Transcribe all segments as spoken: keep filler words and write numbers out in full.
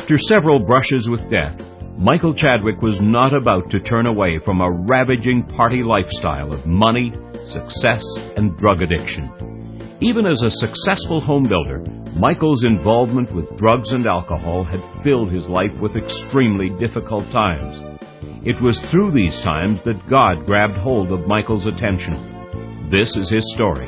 After several brushes with death, Michael Chadwick was not about to turn away from a ravaging party lifestyle of money, success, and drug addiction. Even as a successful home builder, Michael's involvement with drugs and alcohol had filled his life with extremely difficult times. It was through these times that God grabbed hold of Michael's attention. This is his story.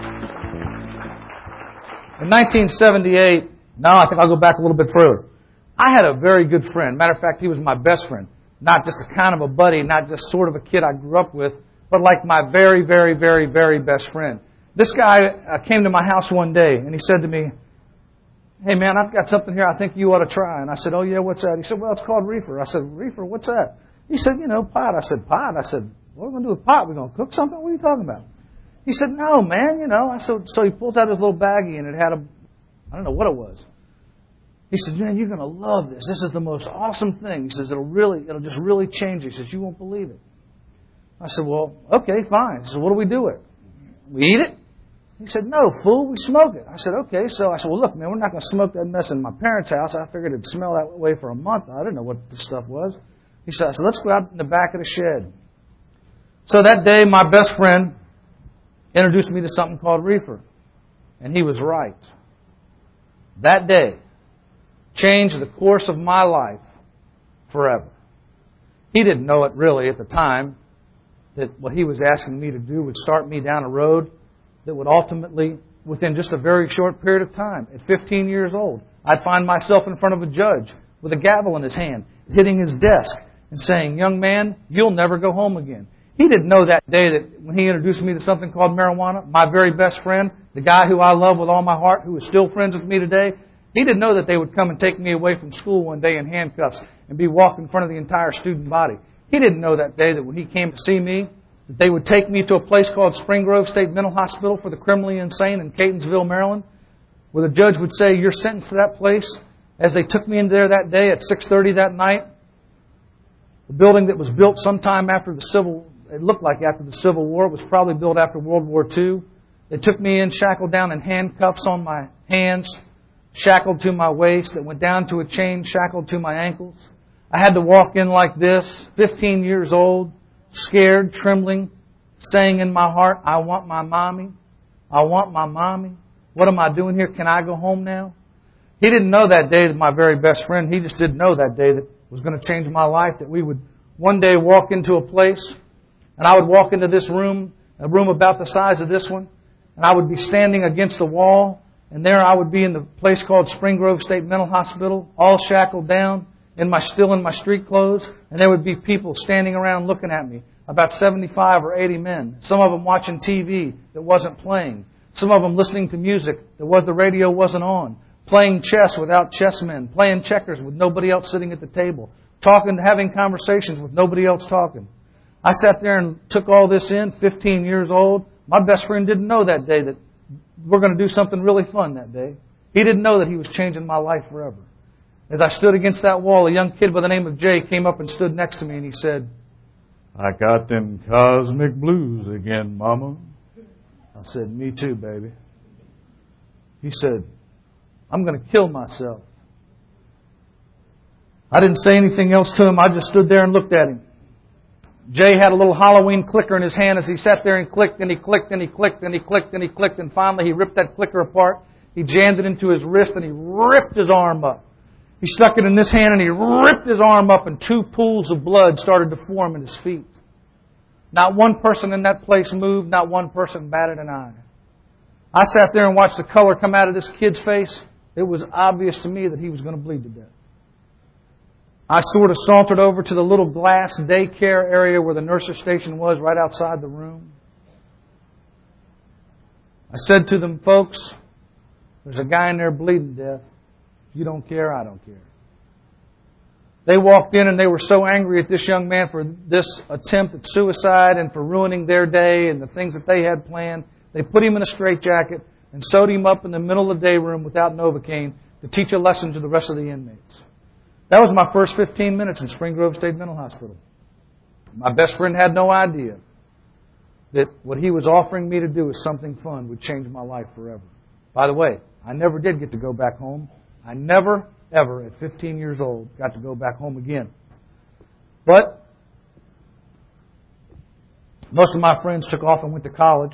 In nineteen seventy-eight, no, I think I'll go back a little bit further. I had a very good friend. Matter of fact, he was my best friend. Not just a kind of a buddy, not just sort of a kid I grew up with, but like my very, very, very, very best friend. This guy uh, came to my house one day, and he said to me, "Hey, man, I've got something here I think you ought to try." And I said, "Oh, yeah, what's that?" He said, "Well, it's called reefer." I said, "Reefer, what's that?" He said, "You know, pot." I said, "Pot?" I said, "What are we going to do with pot? We're going to cook something? What are you talking about?" He said, "No, man, you know." I said, so he pulls out his little baggie, and it had a, I don't know what it was. He says, "Man, you're going to love this. This is the most awesome thing." He says, it'll really, it'll just really change you. He says, "You won't believe it." I said, "Well, okay, fine." He said, "What do we do with it? We eat it?" He said, "No, fool, we smoke it." I said, "Okay." So I said, "Well, look, man, we're not going to smoke that mess in my parents' house." I figured it'd smell that way for a month. I didn't know what the stuff was. He said, I said, "Let's go out in the back of the shed." So that day, my best friend introduced me to something called reefer. And he was right. That day changed the course of my life forever. He didn't know it really at the time, that what he was asking me to do would start me down a road that would ultimately, within just a very short period of time, at fifteen years old, I'd find myself in front of a judge with a gavel in his hand, hitting his desk and saying, "Young man, you'll never go home again." He didn't know that day that when he introduced me to something called marijuana, my very best friend, the guy who I love with all my heart, who is still friends with me today, he didn't know that they would come and take me away from school one day in handcuffs and be walked in front of the entire student body. He didn't know that day that when he came to see me, that they would take me to a place called Spring Grove State Mental Hospital for the criminally insane in Catonsville, Maryland, where the judge would say, "You're sentenced to that place." As they took me in there that day at six thirty that night, the building that was built sometime after the Civil It looked like after the Civil War. It was probably built after World War Two. They took me in, shackled down in handcuffs on my hands, shackled to my waist, that went down to a chain shackled to my ankles. I had to walk in like this, fifteen years old, scared, trembling, saying in my heart, "I want my mommy. I want my mommy. What am I doing here? Can I go home now?" He didn't know that day that my very best friend, he just didn't know that day that was going to change my life, that we would one day walk into a place, and I would walk into this room, a room about the size of this one, and I would be standing against the wall, and there I would be in the place called Spring Grove State Mental Hospital, all shackled down, in my still in my street clothes, and there would be people standing around looking at me, about seventy-five or eighty men, some of them watching T V that wasn't playing, some of them listening to music that was the radio wasn't on, playing chess without chessmen, playing checkers with nobody else sitting at the table, talking, having conversations with nobody else talking. I sat there and took all this in, fifteen years old. My best friend didn't know that day that we're going to do something really fun that day. He didn't know that he was changing my life forever. As I stood against that wall, a young kid by the name of Jay came up and stood next to me, and he said, "I got them cosmic blues again, Mama." I said, "Me too, baby." He said, "I'm going to kill myself." I didn't say anything else to him. I just stood there and looked at him. Jay had a little Halloween clicker in his hand as he sat there and clicked and he clicked and he clicked and he clicked and he clicked, and finally he ripped that clicker apart. He jammed it into his wrist and he ripped his arm up. He stuck it in this hand and he ripped his arm up, and two pools of blood started to form in his feet. Not one person in that place moved. Not one person batted an eye. I sat there and watched the color come out of this kid's face. It was obvious to me that he was going to bleed to death. I sort of sauntered over to the little glass daycare area where the nurse's station was, right outside the room. I said to them, "Folks, there's a guy in there bleeding to death. If you don't care, I don't care." They walked in and they were so angry at this young man for this attempt at suicide and for ruining their day and the things that they had planned. They put him in a straitjacket and sewed him up in the middle of the day room without Novocaine to teach a lesson to the rest of the inmates. That was my first fifteen minutes in Spring Grove State Mental Hospital. My best friend had no idea that what he was offering me to do as something fun would change my life forever. By the way, I never did get to go back home. I never ever, at fifteen years old, got to go back home again. But most of my friends took off and went to college.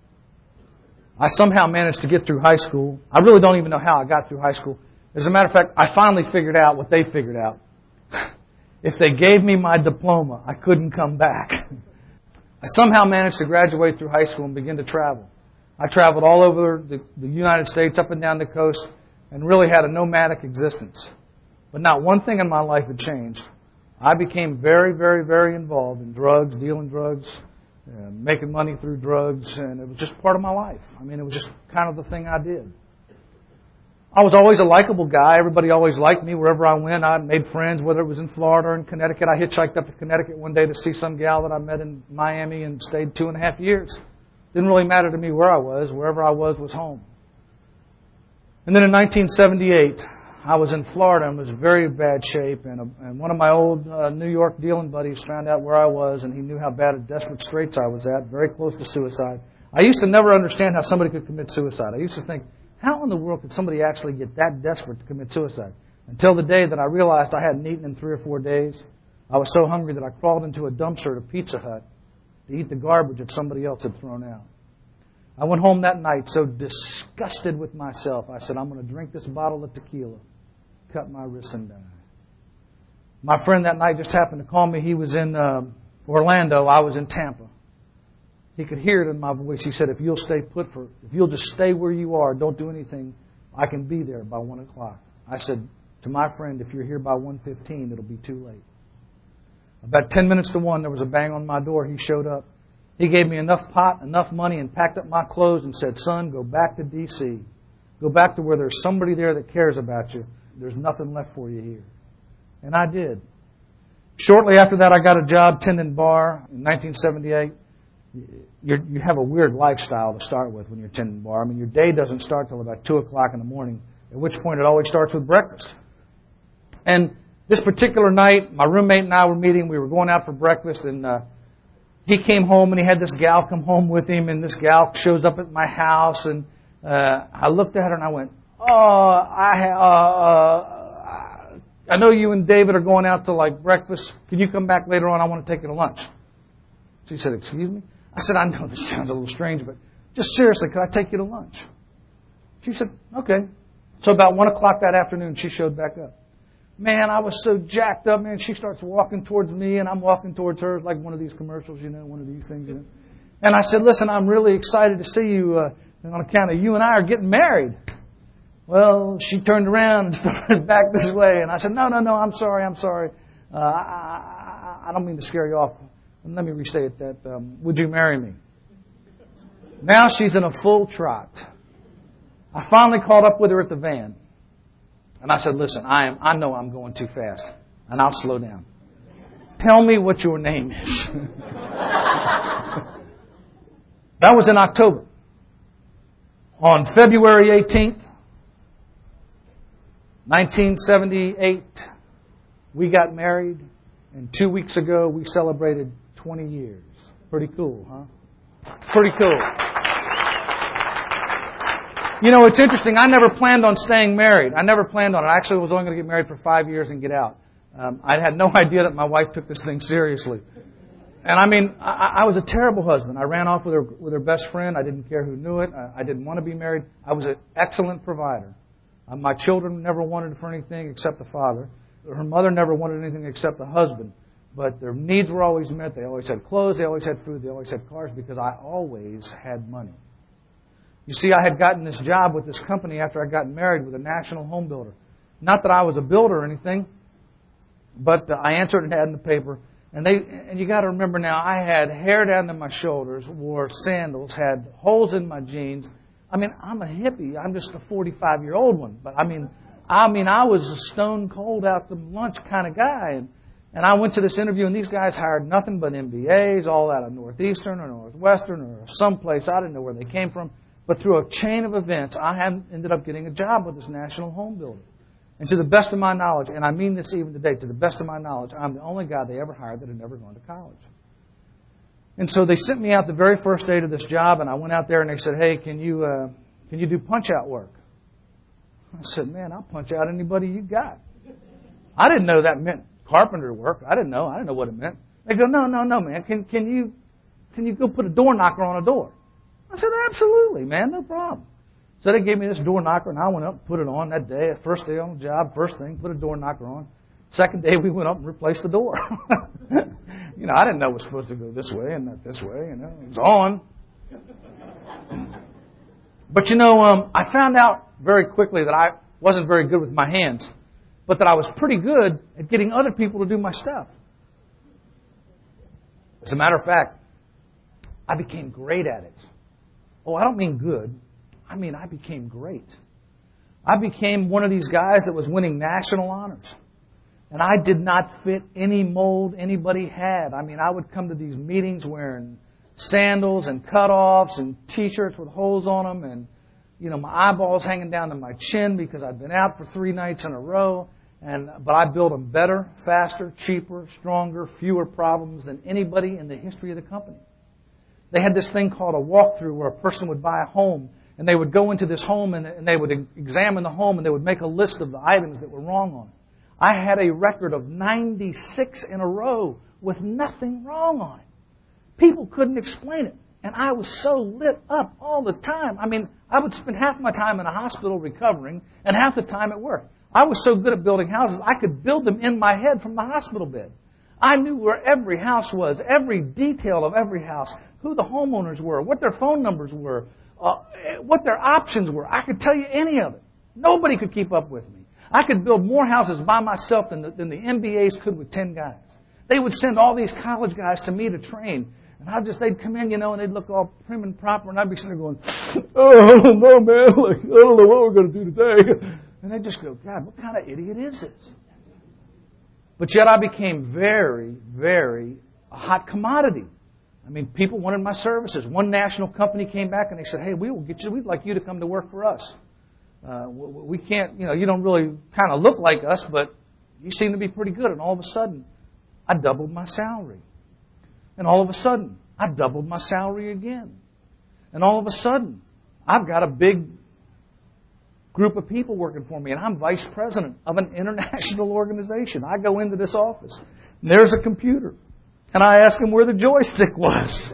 I somehow managed to get through high school. I really don't even know how I got through high school. As a matter of fact, I finally figured out what they figured out. If they gave me my diploma, I couldn't come back. I somehow managed to graduate through high school and begin to travel. I traveled all over the, the United States, up and down the coast, and really had a nomadic existence. But not one thing in my life had changed. I became very, very, very involved in drugs, dealing drugs, uh, making money through drugs, and it was just part of my life. I mean, it was just kind of the thing I did. I was always a likable guy. Everybody always liked me. Wherever I went, I made friends, whether it was in Florida or in Connecticut. I hitchhiked up to Connecticut one day to see some gal that I met in Miami and stayed two and a half years. Didn't really matter to me where I was. Wherever I was was home. And then in nineteen seventy-eight, I was in Florida and was in very bad shape. And, a, and one of my old uh, New York dealing buddies found out where I was, and he knew how bad of desperate straits I was at, very close to suicide. I used to never understand how somebody could commit suicide. I used to think, how in the world could somebody actually get that desperate to commit suicide? Until the day that I realized I hadn't eaten in three or four days. I was so hungry that I crawled into a dumpster at a Pizza Hut to eat the garbage that somebody else had thrown out. I went home that night so disgusted with myself. I said, I'm going to drink this bottle of tequila, cut my wrist and die. My friend that night just happened to call me. He was in uh, Orlando. I was in Tampa. He could hear it in my voice. He said, if you'll stay put for, if you'll just stay where you are, don't do anything, I can be there by one o'clock. I said to my friend, if you're here by one fifteen, it'll be too late. About ten minutes to one, there was a bang on my door. He showed up. He gave me enough pot, enough money, and packed up my clothes and said, son, go back to D C Go back to where there's somebody there that cares about you. There's nothing left for you here. And I did. Shortly after that, I got a job tending bar in nineteen seventy-eight. You're, you have a weird lifestyle to start with when you're tending bar. I mean, your day doesn't start till about two o'clock in the morning, at which point it always starts with breakfast. And this particular night, my roommate and I were meeting. We were going out for breakfast, and uh, he came home, and he had this gal come home with him, and this gal shows up at my house, and uh, I looked at her, and I went, oh, I, uh, uh, I know you and David are going out to, like, breakfast. Can you come back later on? I want to take you to lunch. She said, excuse me? I said, I know this sounds a little strange, but just seriously, could I take you to lunch? She said, okay. So about one o'clock that afternoon, she showed back up. Man, I was so jacked up, man. She starts walking towards me, and I'm walking towards her like one of these commercials, you know, one of these things, you know. And I said, listen, I'm really excited to see you uh, on account of you and I are getting married. Well, she turned around and started back this way, and I said, no, no, no, I'm sorry, I'm sorry. Uh, I, I, I don't mean to scare you off. Let me restate that. Um, would you marry me? Now she's in a full trot. I finally caught up with her at the van. And I said, listen, I am, I know I'm going too fast. And I'll slow down. Tell me what your name is. That was in October. On February eighteenth, nineteen seventy-eight, we got married. And two weeks ago, we celebrated twenty years. Pretty cool, huh? Pretty cool. You know, it's interesting. I never planned on staying married. I never planned on it. I actually was only going to get married for five years and get out. Um, I had no idea that my wife took this thing seriously. And I mean, I, I was a terrible husband. I ran off with her with her best friend. I didn't care who knew it. I, I didn't want to be married. I was an excellent provider. Uh, my children never wanted for anything except the father. Her mother never wanted anything except the husband. But their needs were always met. They always had clothes. They always had food. They always had cars because I always had money. You see, I had gotten this job with this company after I got married with a national home builder. Not that I was a builder or anything, but I answered an ad in the paper. And they, and you got to remember now, I had hair down to my shoulders, wore sandals, had holes in my jeans. I mean, I'm a hippie. I'm just a forty-five-year-old one. But I mean, I mean, I was a stone cold out to lunch kind of guy. And, and I went to this interview, and these guys hired nothing but M B As, all out of Northeastern or Northwestern or someplace. I didn't know where they came from. But through a chain of events, I had ended up getting a job with this national home builder. And to the best of my knowledge, and I mean this even today, to the best of my knowledge, I'm the only guy they ever hired that had never gone to college. And so they sent me out the very first day to this job, and I went out there and they said, hey, can you uh, can you do punch-out work? I said, man, I'll punch out anybody you got. I didn't know that meant carpenter work. I didn't know. I didn't know what it meant. They go, no, no, no, man. Can, can you, can you go put a door knocker on a door? I said, absolutely, man. No problem. So they gave me this door knocker, and I went up and put it on that day. First day on the job, first thing, put a door knocker on. Second day, we went up and replaced the door. You know, I didn't know it was supposed to go this way and not this way. You know, it was on. But you know, um, I found out very quickly that I wasn't very good with my hands, but that I was pretty good at getting other people to do my stuff. As a matter of fact, I became great at it. Oh, I don't mean good. I mean, I became great. I became one of these guys that was winning national honors. And I did not fit any mold anybody had. I mean, I would come to these meetings wearing sandals and cutoffs and T-shirts with holes on them and, you know, my eyeballs hanging down to my chin because I'd been out for three nights in a row. And but I built them better, faster, cheaper, stronger, fewer problems than anybody in the history of the company. They had this thing called a walkthrough where a person would buy a home and they would go into this home and, and they would examine the home and they would make a list of the items that were wrong on it. I had a record of ninety-six in a row with nothing wrong on it. People couldn't explain it. And I was so lit up all the time. I mean, I would spend half my time in a hospital recovering and half the time at work. I was so good at building houses, I could build them in my head from the hospital bed. I knew where every house was, every detail of every house, who the homeowners were, what their phone numbers were, uh, what their options were. I could tell you any of it. Nobody could keep up with me. I could build more houses by myself than the, than the M B As could with ten guys. They would send all these college guys to me to train. And I just, they'd come in, you know, and they'd look all prim and proper. And I'd be sitting there going, oh, I don't know, man. Like, I don't know what we're going to do today. And they'd just go, God, what kind of idiot is this? But yet I became very, very a hot commodity. I mean, people wanted my services. One national company came back and they said, hey, we will get you, we'd like you to come to work for us. Uh, we can't, you know, you don't really kind of look like us, but you seem to be pretty good. And all of a sudden, I doubled my salary. And all of a sudden, I doubled my salary again. And all of a sudden, I've got a big group of people working for me, and I'm vice president of an international organization. I go into this office, and there's a computer. And I ask him where the joystick was.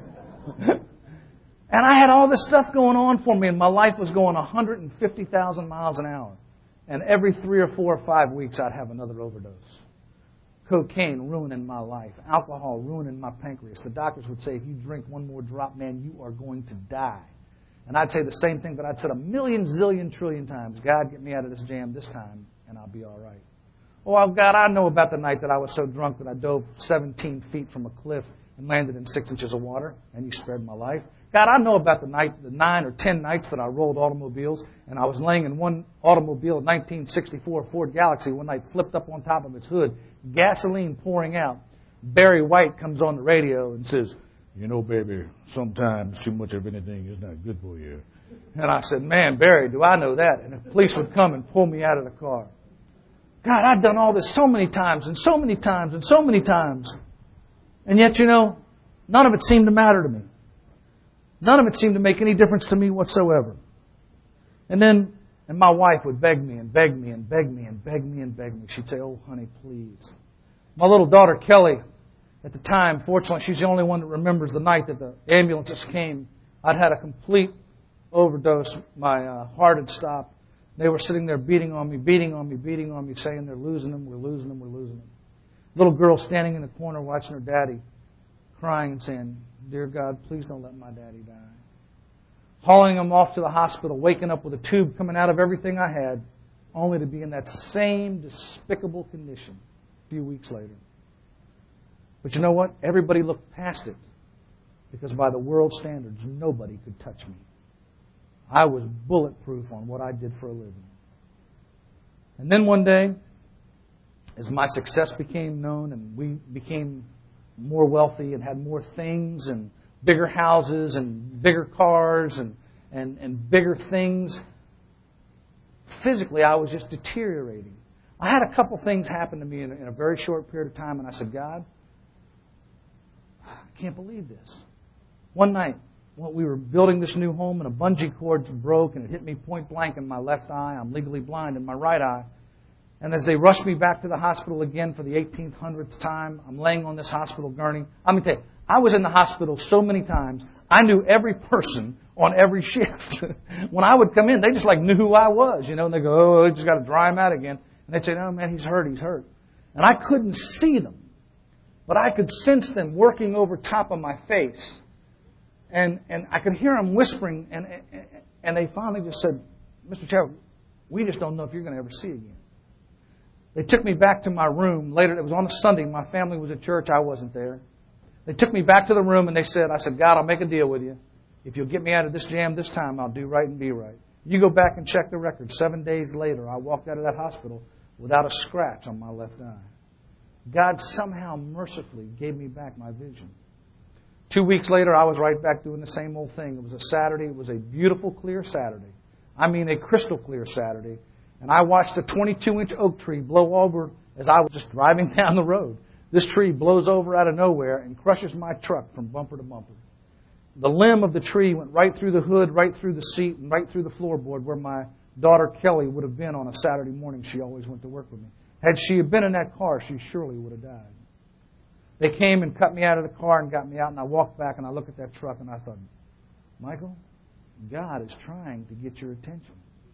And I had all this stuff going on for me, and my life was going one hundred fifty thousand miles an hour. And every three or four or five weeks, I'd have another overdose. Cocaine ruining my life. Alcohol ruining my pancreas. The doctors would say, if you drink one more drop, man, you are going to die. And I'd say the same thing, but I'd said a million, zillion, trillion times, God, get me out of this jam this time, and I'll be all right. Oh, God, I know about the night that I was so drunk that I dove seventeen feet from a cliff and landed in six inches of water, and you spared my life. God, I know about the night, the nine or ten nights that I rolled automobiles, and I was laying in one automobile, a nineteen sixty-four Ford Galaxy, one night flipped up on top of its hood, gasoline pouring out. Barry White comes on the radio and says, you know, baby, sometimes too much of anything is not good for you. And I said, man, Barry, do I know that? And the police would come and pull me out of the car. God, I've done all this so many times and so many times and so many times. And yet, you know, none of it seemed to matter to me. None of it seemed to make any difference to me whatsoever. And then, and my wife would beg me and beg me and beg me and beg me and beg me. She'd say, oh, honey, please. My little daughter, Kelly, at the time, fortunately, she's the only one that remembers the night that the ambulances came. I'd had a complete overdose. My uh, heart had stopped. They were sitting there beating on me, beating on me, beating on me, saying they're losing them, we're losing them, we're losing them. Little girl standing in the corner watching her daddy, crying and saying, dear God, please don't let my daddy die. Hauling him off to the hospital, waking up with a tube coming out of everything I had, only to be in that same despicable condition a few weeks later. But you know what? Everybody looked past it, because by the world standards, nobody could touch me. I was bulletproof on what I did for a living. And then one day, as my success became known and we became more wealthy and had more things and bigger houses and bigger cars and, and, and bigger things, physically I was just deteriorating. I had a couple things happen to me in a, in a very short period of time, and I said, God, I can't believe this. One night, well, we were building this new home and a bungee cord broke and it hit me point blank in my left eye. I'm legally blind in my right eye. And as they rushed me back to the hospital again for the eighteen hundredth time, I'm laying on this hospital gurney. I'm going to tell you, I was in the hospital so many times, I knew every person on every shift. When I would come in, they just like knew who I was, you know, and they go, oh, I just got to dry him out again. And they'd say, no, man, he's hurt, he's hurt. And I couldn't see them, but I could sense them working over top of my face. And and I could hear them whispering, and and they finally just said, Mister Chadwick, we just don't know if you're going to ever see again. They took me back to my room later. It was on a Sunday. My family was at church. I wasn't there. They took me back to the room and they said, I said, God, I'll make a deal with you. If you'll get me out of this jam this time, I'll do right and be right. You go back and check the record. Seven days later, I walked out of that hospital without a scratch on my left eye. God somehow mercifully gave me back my vision. Two weeks later, I was right back doing the same old thing. It was a Saturday. It was a beautiful, clear Saturday. I mean, a crystal clear Saturday. And I watched a twenty-two inch oak tree blow over as I was just driving down the road. This tree blows over out of nowhere and crushes my truck from bumper to bumper. The limb of the tree went right through the hood, right through the seat, and right through the floorboard where my daughter Kelly would have been on a Saturday morning. She always went to work with me. Had she been in that car, she surely would have died. They came and cut me out of the car and got me out, and I walked back and I looked at that truck and I thought, Michael, God is trying to get your attention.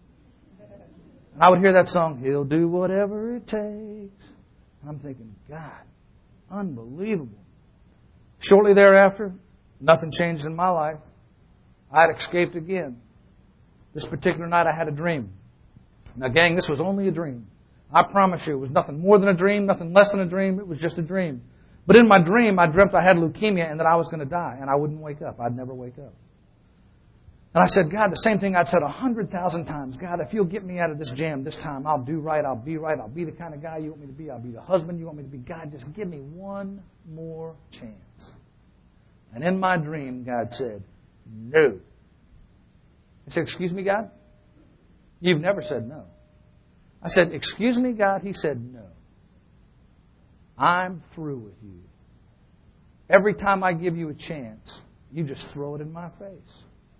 And I would hear that song, He'll do whatever it takes. And I'm thinking, God, unbelievable. Shortly thereafter, nothing changed in my life. I had escaped again. This particular night I had a dream. Now, gang, this was only a dream. I promise you, it was nothing more than a dream, nothing less than a dream. It was just a dream. But in my dream, I dreamt I had leukemia and that I was going to die, and I wouldn't wake up. I'd never wake up. And I said, God, the same thing I'd said a hundred thousand times. God, if you'll get me out of this jam this time, I'll do right, I'll be right, I'll be the kind of guy you want me to be, I'll be the husband you want me to be. God, just give me one more chance. And in my dream, God said, no. I said, excuse me, God? You've never said no. I said, excuse me, God? He said, no. I'm through with you. Every time I give you a chance, you just throw it in my face.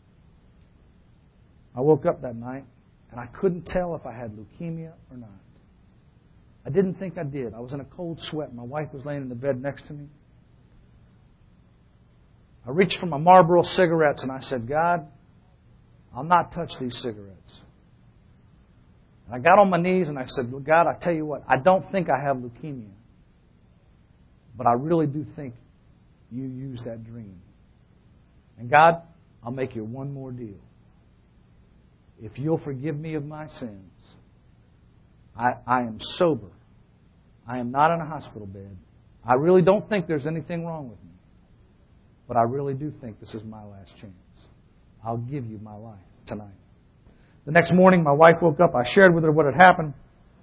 I woke up that night, and I couldn't tell if I had leukemia or not. I didn't think I did. I was in a cold sweat. My wife was laying in the bed next to me. I reached for my Marlboro cigarettes, and I said, God, I'll not touch these cigarettes. And I got on my knees, and I said, well, God, I tell you what, I don't think I have leukemia. But I really do think you used that dream. And God, I'll make you one more deal. If you'll forgive me of my sins, I, I am sober. I am not in a hospital bed. I really don't think there's anything wrong with me. But I really do think this is my last chance. I'll give you my life tonight. The next morning, my wife woke up. I shared with her what had happened.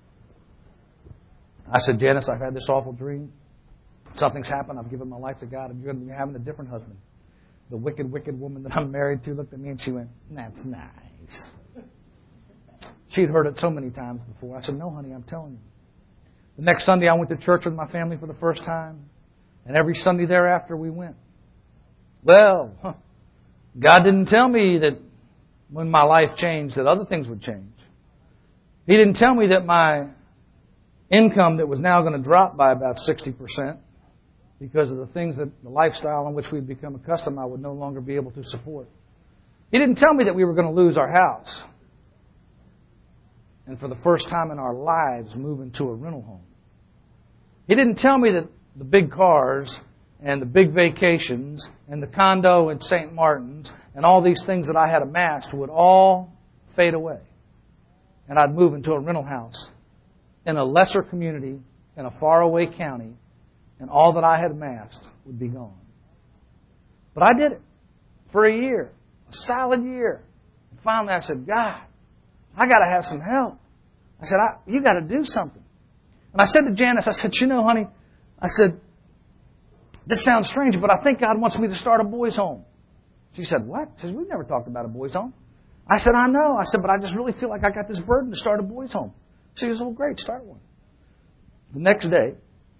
I said, Janice, I've had this awful dream. Something's happened. I've given my life to God, and you're going to be having a different husband. The wicked, wicked woman that I'm married to looked at me and she went, that's nice. She'd heard it so many times before. I said, no, honey, I'm telling you. The next Sunday, I went to church with my family for the first time. And every Sunday thereafter, we went. Well, huh, God didn't tell me that when my life changed that other things would change. He didn't tell me that my income that was now going to drop by about sixty percent because of the things that the lifestyle in which we'd become accustomed I would no longer be able to support. He didn't tell me that we were going to lose our house. And for the first time in our lives, move into a rental home. He didn't tell me that the big cars and the big vacations and the condo in Saint Martin's and all these things that I had amassed would all fade away. And I'd move into a rental house in a lesser community in a faraway county, and all that I had amassed would be gone. But I did it for a year, a solid year. And finally I said, God, I got to have some help. I said, I, you got to do something. And I said to Janice, I said, you know, honey, I said, this sounds strange, but I think God wants me to start a boys' home. She said, what? She said, we've never talked about a boys' home. I said, I know. I said, but I just really feel like I got this burden to start a boys' home. She said, well, great, start one. The next day,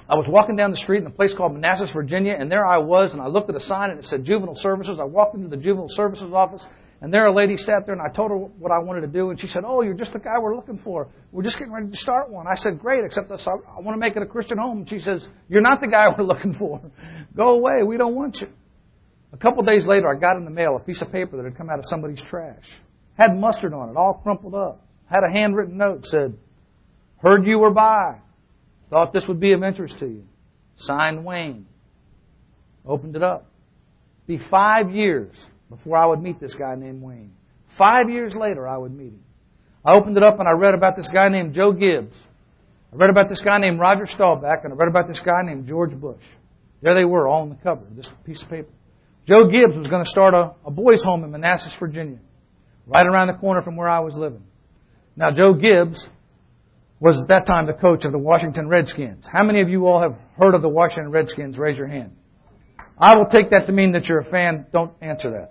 I was walking down the street in a place called Manassas, Virginia, and there I was, and I looked at a sign, and it said Juvenile Services. I walked into the Juvenile Services office, and there a lady sat there, and I told her what I wanted to do, and she said, oh, you're just the guy we're looking for. We're just getting ready to start one. I said, great, except this, I want to make it a Christian home. And she says, you're not the guy we're looking for. Go away. We don't want you. A couple days later, I got in the mail a piece of paper that had come out of somebody's trash. Had mustard on it, all crumpled up. Had a handwritten note, said, heard you were by. Thought this would be of interest to you. Signed, Wayne. Opened it up. Be five years before I would meet this guy named Wayne. Five years later, I would meet him. I opened it up and I read about this guy named Joe Gibbs. I read about this guy named Roger Staubach, and I read about this guy named George Bush. There they were, all on the cover of this piece of paper. Joe Gibbs was going to start a, a boys' home in Manassas, Virginia, right around the corner from where I was living. Now, Joe Gibbs was at that time the coach of the Washington Redskins. How many of you all have heard of the Washington Redskins? Raise your hand. I will take that to mean that you're a fan. Don't answer that.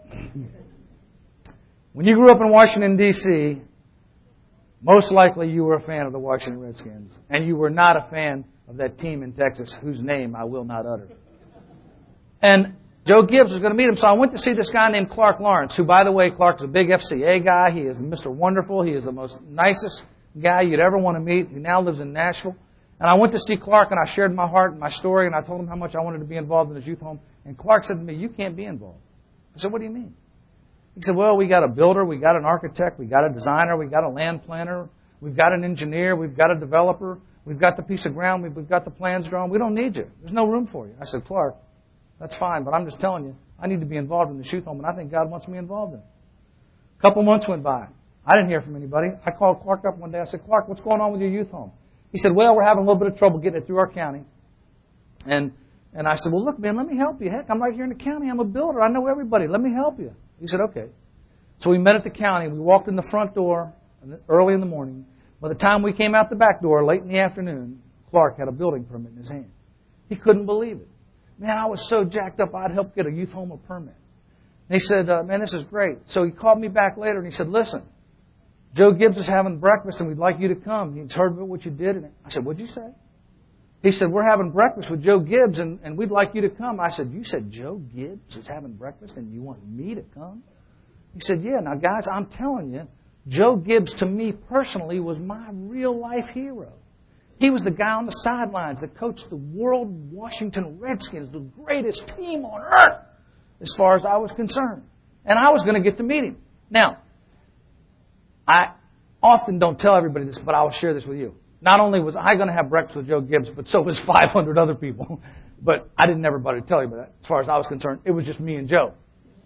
When you grew up in Washington, D C, most likely you were a fan of the Washington Redskins. And you were not a fan of that team in Texas whose name I will not utter. And Joe Gibbs was going to meet him, so I went to see this guy named Clark Lawrence, who, by the way, Clark's a big F C A guy. He is Mister Wonderful. He is the most nicest guy you'd ever want to meet. He now lives in Nashville. And I went to see Clark, and I shared my heart and my story, and I told him how much I wanted to be involved in his youth home. And Clark said to me, you can't be involved. I said, what do you mean? He said, well, we got a builder, we got an architect, we got a designer, we got a land planner, we've got an engineer, we've got a developer, we've got the piece of ground, we've got the plans drawn. We don't need you. There's no room for you. I said, Clark, that's fine, but I'm just telling you, I need to be involved in the youth home, and I think God wants me involved in it. A couple months went by. I didn't hear from anybody. I called Clark up one day. I said, Clark, what's going on with your youth home? He said, well, we're having a little bit of trouble getting it through our county. And and I said, well, look, man, let me help you. Heck, I'm right here in the county. I'm a builder. I know everybody. Let me help you. He said, okay. So we met at the county. We walked in the front door early in the morning. By the time we came out the back door, late in the afternoon, Clark had a building permit in his hand. He couldn't believe it. Man, I was so jacked up, I'd help get a youth home a permit. And he said, uh, man, this is great. So he called me back later and he said, listen, Joe Gibbs is having breakfast and we'd like you to come. He's heard about what you did. And I said, what'd you say? He said, we're having breakfast with Joe Gibbs and, and we'd like you to come. I said, you said Joe Gibbs is having breakfast and you want me to come? He said, yeah. Now, guys, I'm telling you, Joe Gibbs to me personally was my real life hero. He was the guy on the sidelines that coached the World Washington Redskins, the greatest team on earth as far as I was concerned. And I was going to get to meet him. Now, I often don't tell everybody this, but I will share this with you. Not only was I going to have breakfast with Joe Gibbs, but so was five hundred other people. But I didn't ever bother to tell you about that. As far as I was concerned, it was just me and Joe.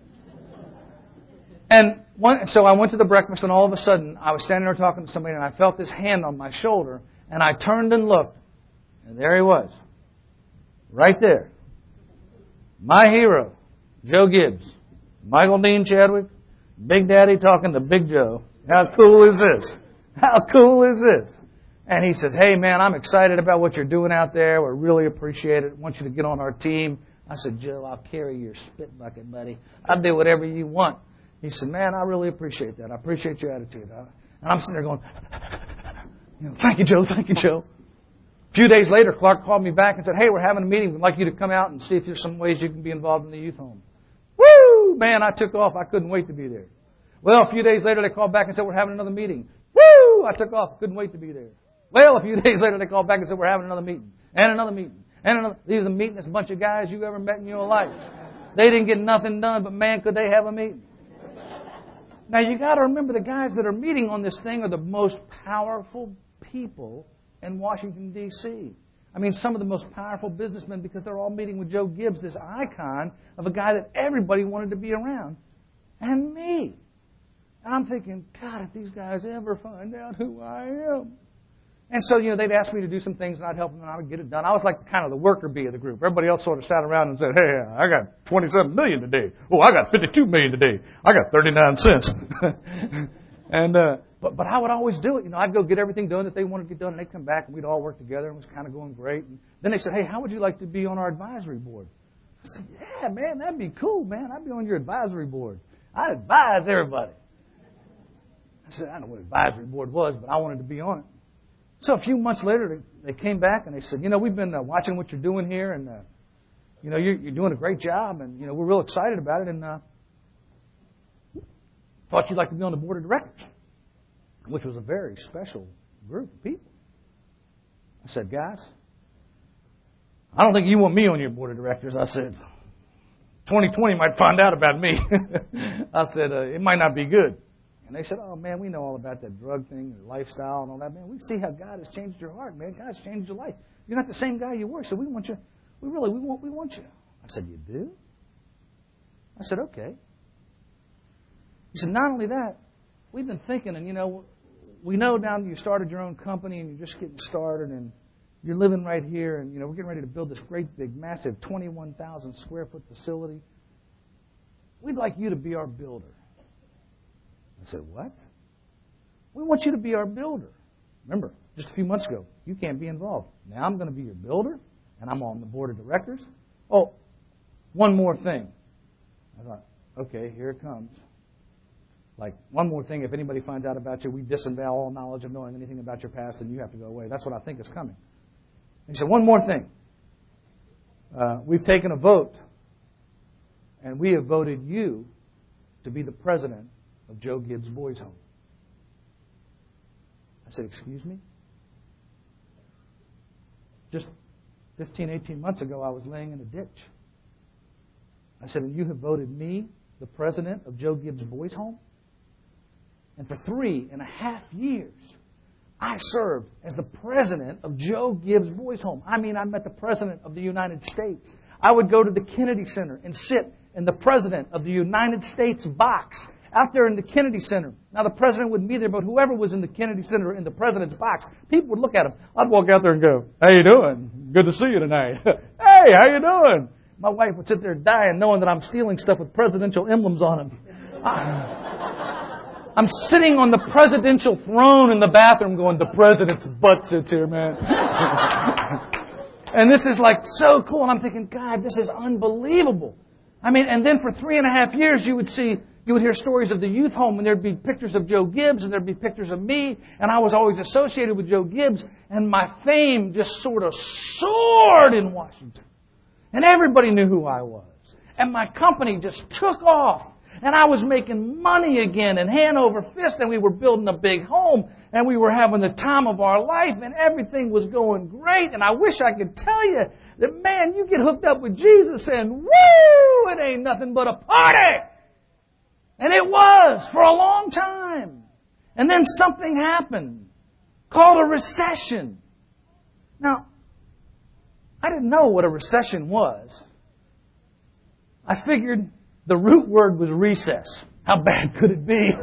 And one, so I went to the breakfast, and all of a sudden, I was standing there talking to somebody, and I felt this hand on my shoulder, and I turned and looked, and there he was. Right there. My hero, Joe Gibbs. Michael Dean Chadwick, Big Daddy talking to Big Joe. How cool is this? How cool is this? And he says, hey, man, I'm excited about what you're doing out there. We really appreciate it. I want you to get on our team. I said, Joe, I'll carry your spit bucket, buddy. I'll do whatever you want. He said, man, I really appreciate that. I appreciate your attitude. And I'm sitting there going, you know, thank you, Joe. Thank you, Joe. A few days later, Clark called me back and said, hey, we're having a meeting. We'd like you to come out and see if there's some ways you can be involved in the youth home. Woo! Man, I took off. I couldn't wait to be there. Well, a few days later, they called back and said, we're having another meeting. Woo! I took off. Couldn't wait to be there. Well, a few days later, they called back and said, we're having another meeting. And another meeting. And another. These are the meetingest bunch of guys you ever met in your life. They didn't get nothing done, but man, could they have a meeting. Now, you got to remember the guys that are meeting on this thing are the most powerful people in Washington, D C I mean, some of the most powerful businessmen because they're all meeting with Joe Gibbs, this icon of a guy that everybody wanted to be around. And me. And I'm thinking, God, if these guys ever find out who I am. And so, you know, they'd ask me to do some things and I'd help them and I would get it done. I was like kind of the worker bee of the group. Everybody else sort of sat around and said, hey, I got twenty-seven million today. Oh, I got fifty-two million today. I got thirty-nine cents. and, uh, but, but I would always do it. You know, I'd go get everything done that they wanted to get done and they'd come back and we'd all work together and it was kind of going great. And then they said, hey, how would you like to be on our advisory board? I said, yeah, man, that'd be cool, man. I'd be on your advisory board. I'd advise everybody. I said, I don't know what advisory board was, but I wanted to be on it. So a few months later, they came back and they said, you know, we've been uh, watching what you're doing here, and, uh, you know, you're, you're doing a great job, and, you know, we're real excited about it, and uh, thought you'd like to be on the board of directors, which was a very special group of people. I said, guys, I don't think you want me on your board of directors. I said, twenty twenty might find out about me. I said, uh, it might not be good. And they said, oh, man, we know all about that drug thing, your lifestyle and all that. Man, we see how God has changed your heart, man. God's changed your life. You're not the same guy you were, so we want you. We really, we want, we want you. I said, you do? I said, okay. He said, not only that, we've been thinking, and, you know, we know now that you started your own company and you're just getting started and you're living right here and, you know, we're getting ready to build this great big, massive twenty-one thousand square foot facility. We'd like you to be our builder. I said, what? We want you to be our builder. Remember, just a few months ago, you can't be involved. Now I'm going to be your builder and I'm on the board of directors. Oh, one more thing. I thought, okay, here it comes. Like, one more thing, if anybody finds out about you, we disavow all knowledge of knowing anything about your past and you have to go away. That's what I think is coming. He said, one more thing. Uh, we've taken a vote, and we have voted you to be the president of Joe Gibbs Boys Home. I said, excuse me? Just fifteen, eighteen months ago, I was laying in a ditch. I said, and you have voted me the president of Joe Gibbs Boys Home? And for three and a half years, I served as the president of Joe Gibbs Boys Home. I mean, I met the president of the United States. I would go to the Kennedy Center and sit in the president of the United States box out there in the Kennedy Center. Now, the president wouldn't be there, but whoever was in the Kennedy Center in the president's box, people would look at him. I'd walk out there and go, how you doing? Good to see you tonight. Hey, how you doing? My wife would sit there dying knowing that I'm stealing stuff with presidential emblems on them. I, I'm sitting on the presidential throne in the bathroom going, the president's butt sits here, man. And this is like so cool. And I'm thinking, God, this is unbelievable. I mean, and then for three and a half years, you would see, you would hear stories of the youth home, and there'd be pictures of Joe Gibbs, and there'd be pictures of me, and I was always associated with Joe Gibbs, and my fame just sort of soared in Washington. And everybody knew who I was. And my company just took off. And I was making money again and hand over fist, and we were building a big home, and we were having the time of our life, and everything was going great. And I wish I could tell you that, man, you get hooked up with Jesus and woo, it ain't nothing but a party. And it was for a long time. And then something happened called a recession. Now, I didn't know what a recession was. I figured the root word was recess. How bad could it be?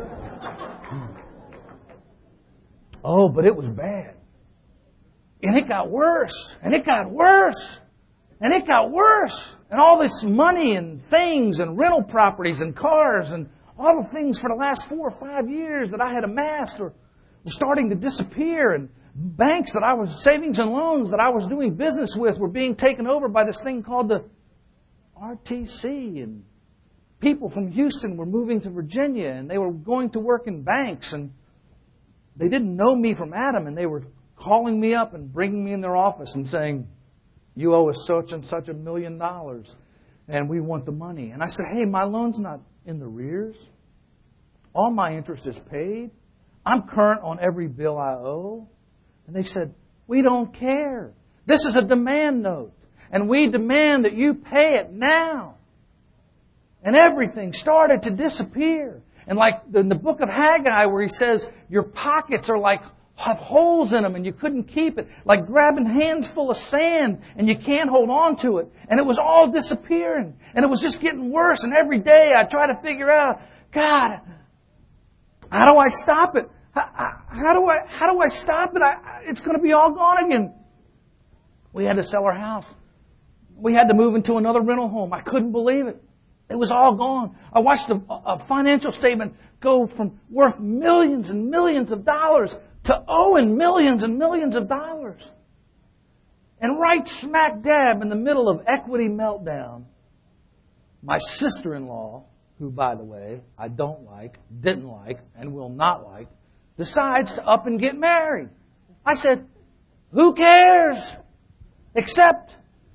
Oh, but it was bad. And it got worse. And it got worse. And it got worse. And all this money and things and rental properties and cars and all the things for the last four or five years that I had amassed were starting to disappear. And banks that I was, savings and loans that I was doing business with were being taken over by this thing called the R T C. And people from Houston were moving to Virginia, and they were going to work in banks, and they didn't know me from Adam, and they were calling me up and bringing me in their office and saying, you owe us such and such a million dollars, and we want the money. And I said, hey, my loan's not in the rears. All my interest is paid. I'm current on every bill I owe. And they said, we don't care. This is a demand note, and we demand that you pay it now. And everything started to disappear. And like in the book of Haggai where he says, your pockets are like, have holes in them and you couldn't keep it. Like grabbing hands full of sand and you can't hold on to it. And it was all disappearing. And it was just getting worse. And every day I try to figure out, God, how do I stop it? How, how do I, how do I stop it? I, it's going to be all gone again. We had to sell our house. We had to move into another rental home. I couldn't believe it. It was all gone. I watched a, a financial statement go from worth millions and millions of dollars to owing millions and millions of dollars. And right smack dab in the middle of equity meltdown, my sister-in-law, who, by the way, I don't like, didn't like, and will not like, decides to up and get married. I said, who cares? Except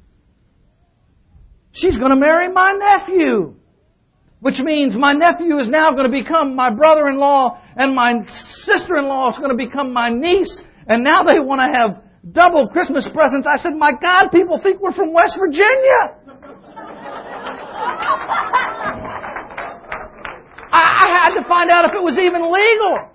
she's going to marry my nephew. Which means my nephew is now going to become my brother-in-law and my sister-in-law is going to become my niece. And now they want to have double Christmas presents. I said, my God, people think we're from West Virginia. I, I had to find out if it was even legal.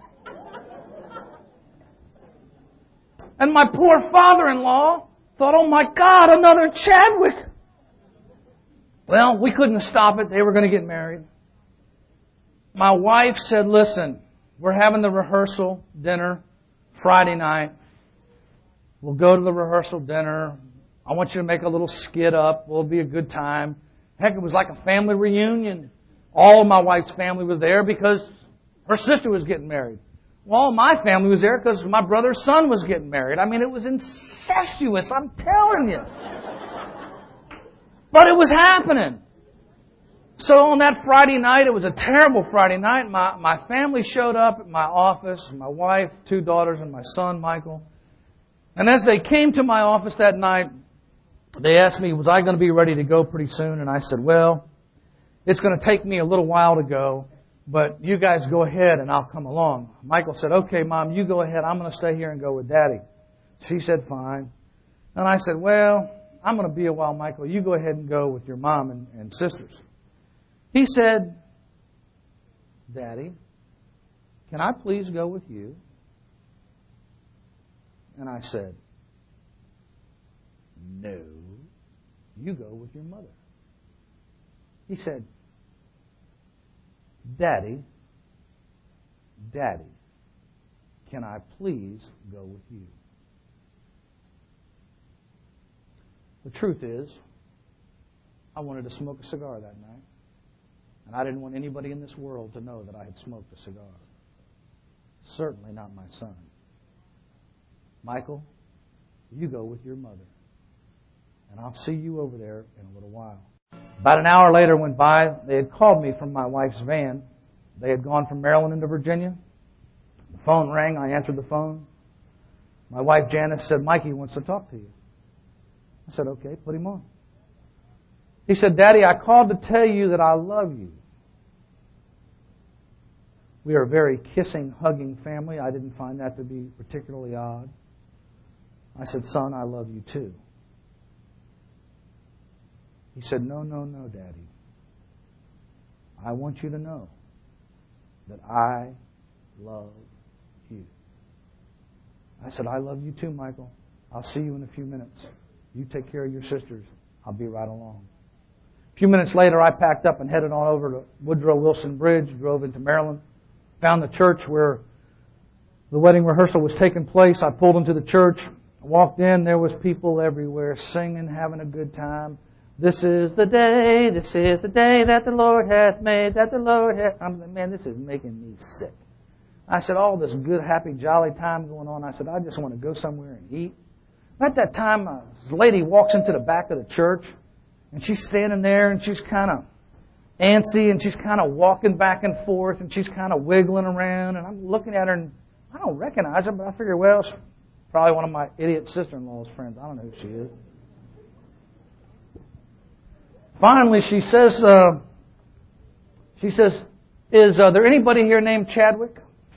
And my poor father-in-law thought, oh my God, another Chadwick. Well, we couldn't stop it. They were going to get married. My wife said, listen, we're having the rehearsal dinner Friday night. We'll go to the rehearsal dinner. I want you to make a little skit up. It'll be a good time. Heck, it was like a family reunion. All of my wife's family was there because her sister was getting married. Well, all my family was there because my brother's son was getting married. I mean, it was incestuous, I'm telling you. But it was happening. So on that Friday night, it was a terrible Friday night. My, my family showed up at my office, my wife, two daughters, and my son, Michael. And as they came to my office that night, they asked me, was I going to be ready to go pretty soon? And I said, well, it's going to take me a little while to go, but you guys go ahead and I'll come along. Michael said, okay, Mom, you go ahead. I'm going to stay here and go with Daddy. She said, fine. And I said, well, I'm going to be a while, Michael. You go ahead and go with your mom and, and sisters. He said, Daddy, can I please go with you? And I said, no, you go with your mother. He said, Daddy, Daddy, can I please go with you? The truth is, I wanted to smoke a cigar that night. And I didn't want anybody in this world to know that I had smoked a cigar. Certainly not my son. Michael, you go with your mother. And I'll see you over there in a little while. About an hour later went by. They had called me from my wife's van. They had gone from Maryland into Virginia. The phone rang. I answered the phone. My wife Janice said, Mikey wants to talk to you. I said, okay, put him on. He said, Daddy, I called to tell you that I love you. We are a very kissing, hugging family. I didn't find that to be particularly odd. I said, son, I love you too. He said, no, no, no, Daddy. I want you to know that I love you. I said, I love you too, Michael. I'll see you in a few minutes. You take care of your sisters. I'll be right along. A few minutes later, I packed up and headed on over to Woodrow Wilson Bridge, drove into Maryland, found the church where the wedding rehearsal was taking place. I pulled into the church, walked in, there was people everywhere singing, having a good time. This is the day, this is the day that the Lord hath made, that the Lord hath... I'm like, man, this is making me sick. I said, all this good, happy, jolly time going on, I said, I just want to go somewhere and eat. At that time, a lady walks into the back of the church, and she's standing there, and she's kind of antsy, and she's kind of walking back and forth, and she's kind of wiggling around, and I'm looking at her, and I don't recognize her, but I figure, well, she's probably one of my idiot sister-in-law's friends. I don't know who she is. Finally, she says, uh, she says, is uh, there anybody here named Chadwick?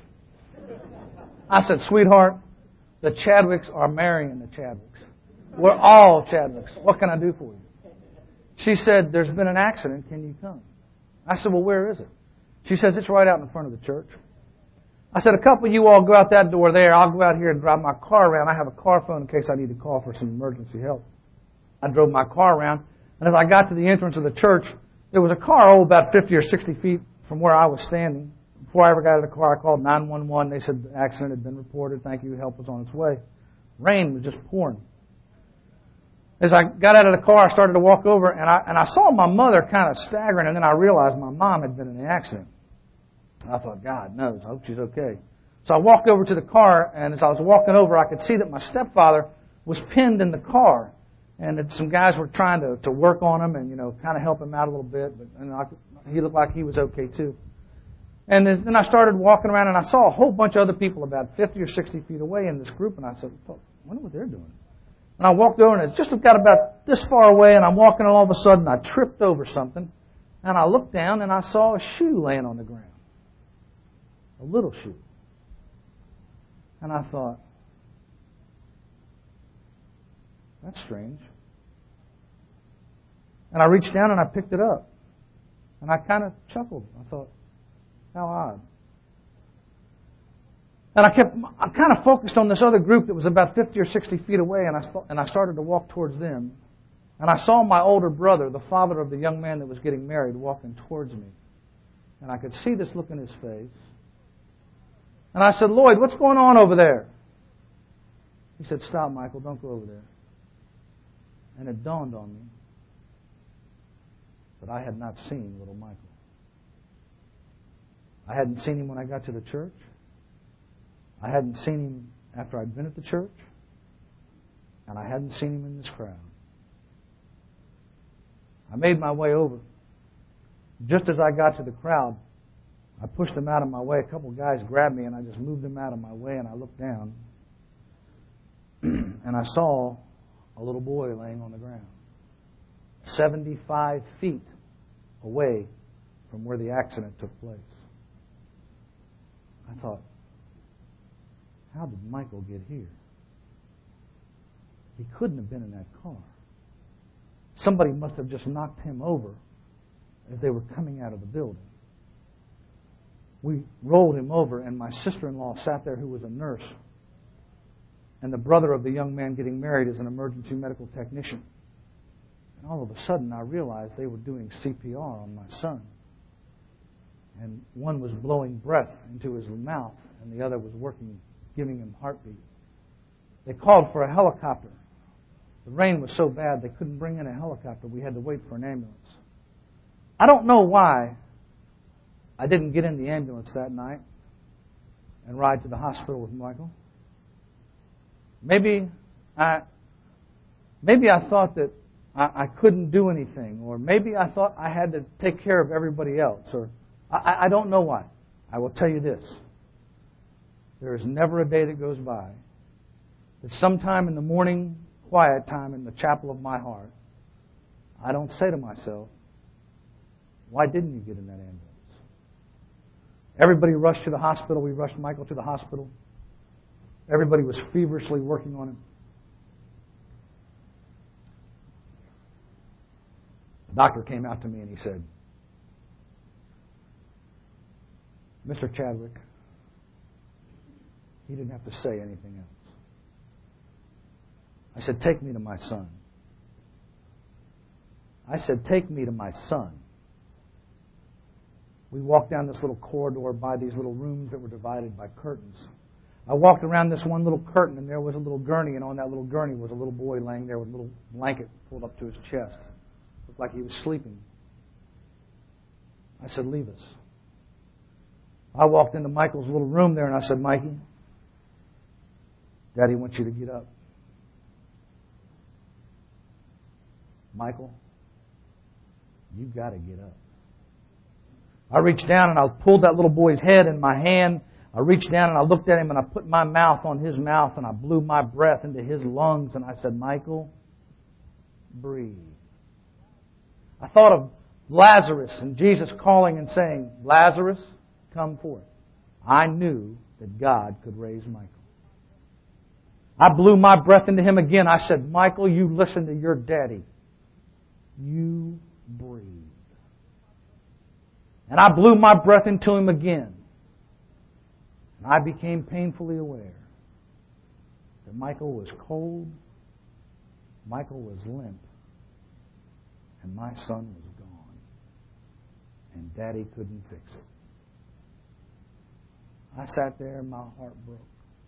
I said, sweetheart, the Chadwicks are marrying the Chadwicks. We're all Chadwicks. What can I do for you? She said, there's been an accident. Can you come? I said, well, where is it? She says, it's right out in front of the church. I said, a couple of you all go out that door there. I'll go out here and drive my car around. I have a car phone in case I need to call for some emergency help. I drove my car around. And as I got to the entrance of the church, there was a car, oh, about fifty or sixty feet from where I was standing. Before I ever got out of the car, I called nine one one. They said the accident had been reported. Thank you. Help was on its way. Rain was just pouring. As I got out of the car, I started to walk over, and I, and I saw my mother kind of staggering, and then I realized my mom had been in the accident. I thought, God knows, I hope she's okay. So I walked over to the car, and as I was walking over, I could see that my stepfather was pinned in the car. And that some guys were trying to, to work on him and, you know, kind of help him out a little bit. But and I, he looked like he was okay, too. And then I started walking around, and I saw a whole bunch of other people about fifty or sixty feet away in this group, and I said, I wonder what they're doing. And I walked over, and it's just got about this far away, and I'm walking, and all of a sudden I tripped over something, and I looked down, and I saw a shoe laying on the ground. A little shoe. And I thought, that's strange. And I reached down and I picked it up. And I kind of chuckled. I thought, how odd. And I kept, I kind of focused on this other group that was about fifty or sixty feet away, and I, and I started to walk towards them. And I saw my older brother, the father of the young man that was getting married, walking towards me. And I could see this look in his face. And I said, Lloyd, what's going on over there? He said, stop, Michael, don't go over there. And it dawned on me that I had not seen little Michael. I hadn't seen him when I got to the church. I hadn't seen him after I'd been at the church. And I hadn't seen him in this crowd. I made my way over. Just as I got to the crowd, I pushed them out of my way. A couple of guys grabbed me, and I just moved them out of my way, and I looked down. And I saw a little boy laying on the ground, seventy-five feet away from where the accident took place. I thought, how did Michael get here? He couldn't have been in that car. Somebody must have just knocked him over as they were coming out of the building. We rolled him over, and my sister-in-law sat there, who was a nurse. And the brother of the young man getting married is an emergency medical technician. And all of a sudden, I realized they were doing C P R on my son. And one was blowing breath into his mouth, and the other was working, giving him heartbeat. They called for a helicopter. The rain was so bad they couldn't bring in a helicopter. We had to wait for an ambulance. I don't know why I didn't get in the ambulance that night and ride to the hospital with Michael. Maybe I, maybe I thought that I, I couldn't do anything, or maybe I thought I had to take care of everybody else, or I, I don't know why. I will tell you this. There is never a day that goes by that sometime in the morning, quiet time in the chapel of my heart, I don't say to myself, why didn't you get in that ambulance? Everybody rushed to the hospital. We rushed Michael to the hospital. Everybody was feverishly working on him. The doctor came out to me and he said, Mister Chadwick, he didn't have to say anything else. I said, take me to my son. I said, take me to my son. We walked down this little corridor by these little rooms that were divided by curtains. I walked around this one little curtain, and there was a little gurney, and on that little gurney was a little boy laying there with a little blanket pulled up to his chest. Looked like he was sleeping. I said, leave us. I walked into Michael's little room there, and I said, Mikey, Daddy wants you to get up. Michael, you've got to get up. I reached down and I pulled that little boy's head in my hand. I reached down and I looked at him and I put my mouth on his mouth and I blew my breath into his lungs and I said, Michael, breathe. I thought of Lazarus and Jesus calling and saying, Lazarus, come forth. I knew that God could raise Michael. I blew my breath into him again. I said, Michael, you listen to your daddy. You breathe. And I blew my breath into him again. And I became painfully aware that Michael was cold, Michael was limp, and my son was gone. And Daddy couldn't fix it. I sat there and my heart broke.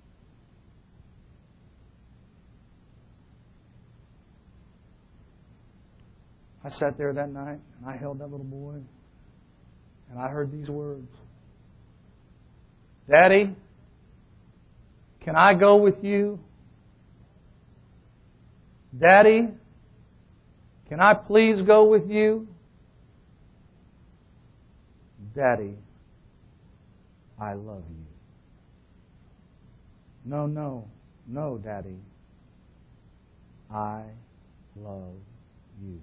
I sat there that night and I held that little boy and I heard these words. Daddy, can I go with you? Daddy, can I please go with you? Daddy, I love you. No, no, no, Daddy. I love you.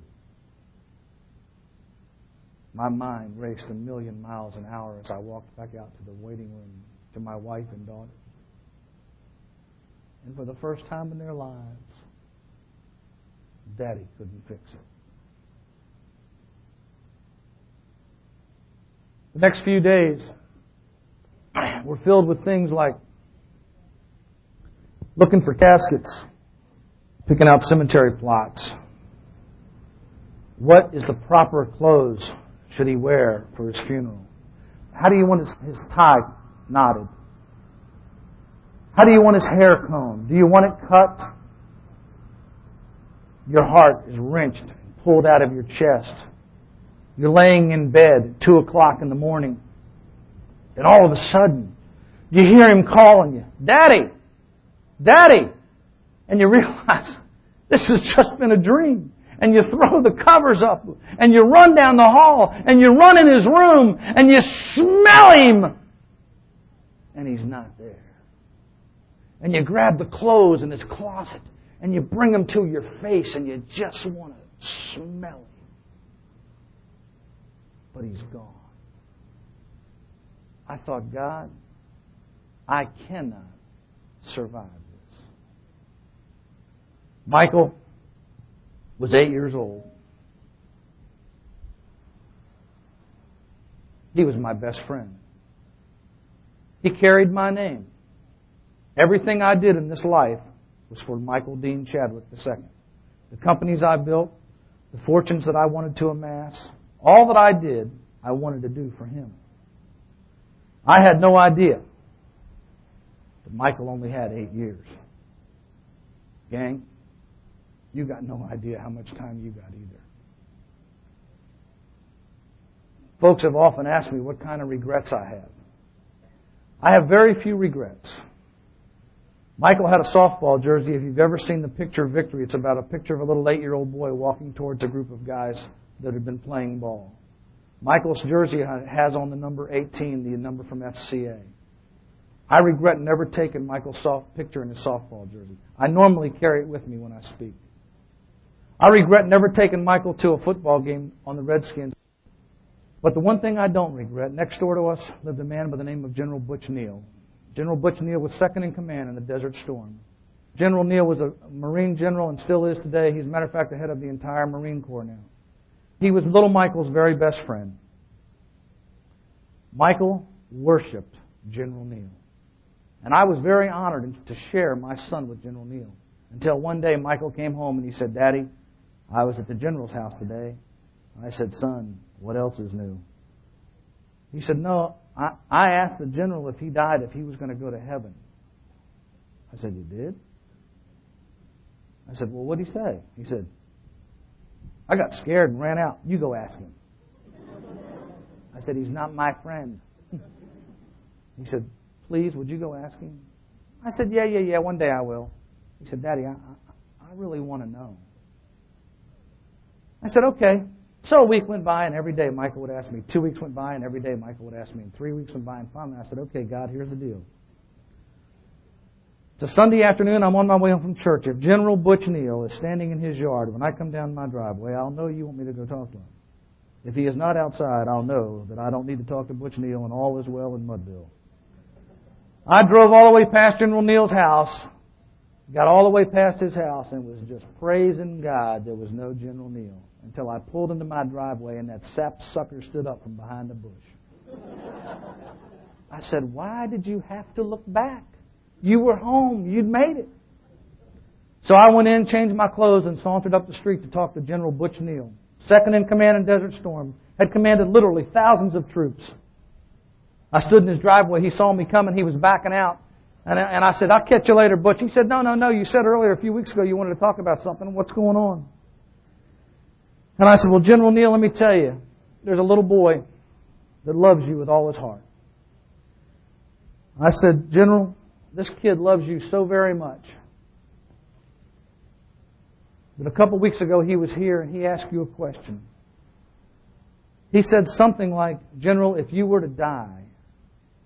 My mind raced a million miles an hour as I walked back out to the waiting room to my wife and daughter. And for the first time in their lives, Daddy couldn't fix it. The next few days were filled with things like looking for caskets, picking out cemetery plots. What is the proper clothes should he wear for his funeral? How do you want his, his tie knotted? How do you want his hair combed? Do you want it cut? Your heart is wrenched and pulled out of your chest. You're laying in bed at two o'clock in the morning. And all of a sudden, you hear him calling you, Daddy! Daddy! And you realize this has just been a dream. And you throw the covers up and you run down the hall and you run in his room and you smell him. And he's not there. And you grab the clothes in his closet and you bring them to your face and you just want to smell him. But he's gone. I thought, God, I cannot survive this. Michael was eight years old. He was my best friend. He carried my name. Everything I did in this life was for Michael Dean Chadwick the Second. The companies I built, the fortunes that I wanted to amass, all that I did, I wanted to do for him. I had no idea that Michael only had eight years. Gang, you got no idea how much time you got either. Folks have often asked me what kind of regrets I have. I have very few regrets. Michael had a softball jersey. If you've ever seen the picture of victory, it's about a picture of a little eight-year-old boy walking towards a group of guys that had been playing ball. Michael's jersey has on the number eighteen, the number from F C A. I regret never taking Michael's soft picture in his softball jersey. I normally carry it with me when I speak. I regret never taking Michael to a football game on the Redskins. But the one thing I don't regret, next door to us lived a man by the name of General Butch Neal. General Butch Neal was second in command in the Desert Storm. General Neal was a Marine general and still is today. He's, a matter of fact, the head of the entire Marine Corps now. He was little Michael's very best friend. Michael worshipped General Neal. And I was very honored to share my son with General Neal. Until one day Michael came home and he said, Daddy, I was at the general's house today. I said, son, what else is new? He said, no, I, I asked the general if he died, if he was going to go to heaven. I said, you did? I said, well, what'd he say? He said, I got scared and ran out. You go ask him. I said, he's not my friend. He said, please, would you go ask him? I said, yeah, yeah, yeah, one day I will. He said, Daddy, I, I, I really want to know. I said, okay. So a week went by and every day Michael would ask me. Two weeks went by and every day Michael would ask me. And three weeks went by and finally I said, okay, God, here's the deal. It's a Sunday afternoon. I'm on my way home from church. If General Butch Neal is standing in his yard, when I come down my driveway, I'll know you want me to go talk to him. If he is not outside, I'll know that I don't need to talk to Butch Neal and all is well in Mudville. I drove all the way past General Neal's house, got all the way past his house, and was just praising God there was no General Neal until I pulled into my driveway and that sap sucker stood up from behind the bush. I said, why did you have to look back? You were home. You'd made it. So I went in, changed my clothes, and sauntered up the street to talk to General Butch Neal, second in command in Desert Storm, had commanded literally thousands of troops. I stood in his driveway. He saw me coming. He was backing out. And I, and I said, I'll catch you later, Butch. He said, no, no, no. You said earlier, a few weeks ago, you wanted to talk about something. What's going on? And I said, well, General Neal, let me tell you, there's a little boy that loves you with all his heart. I said, General, this kid loves you so very much that a couple weeks ago he was here and he asked you a question. He said something like, General, if you were to die,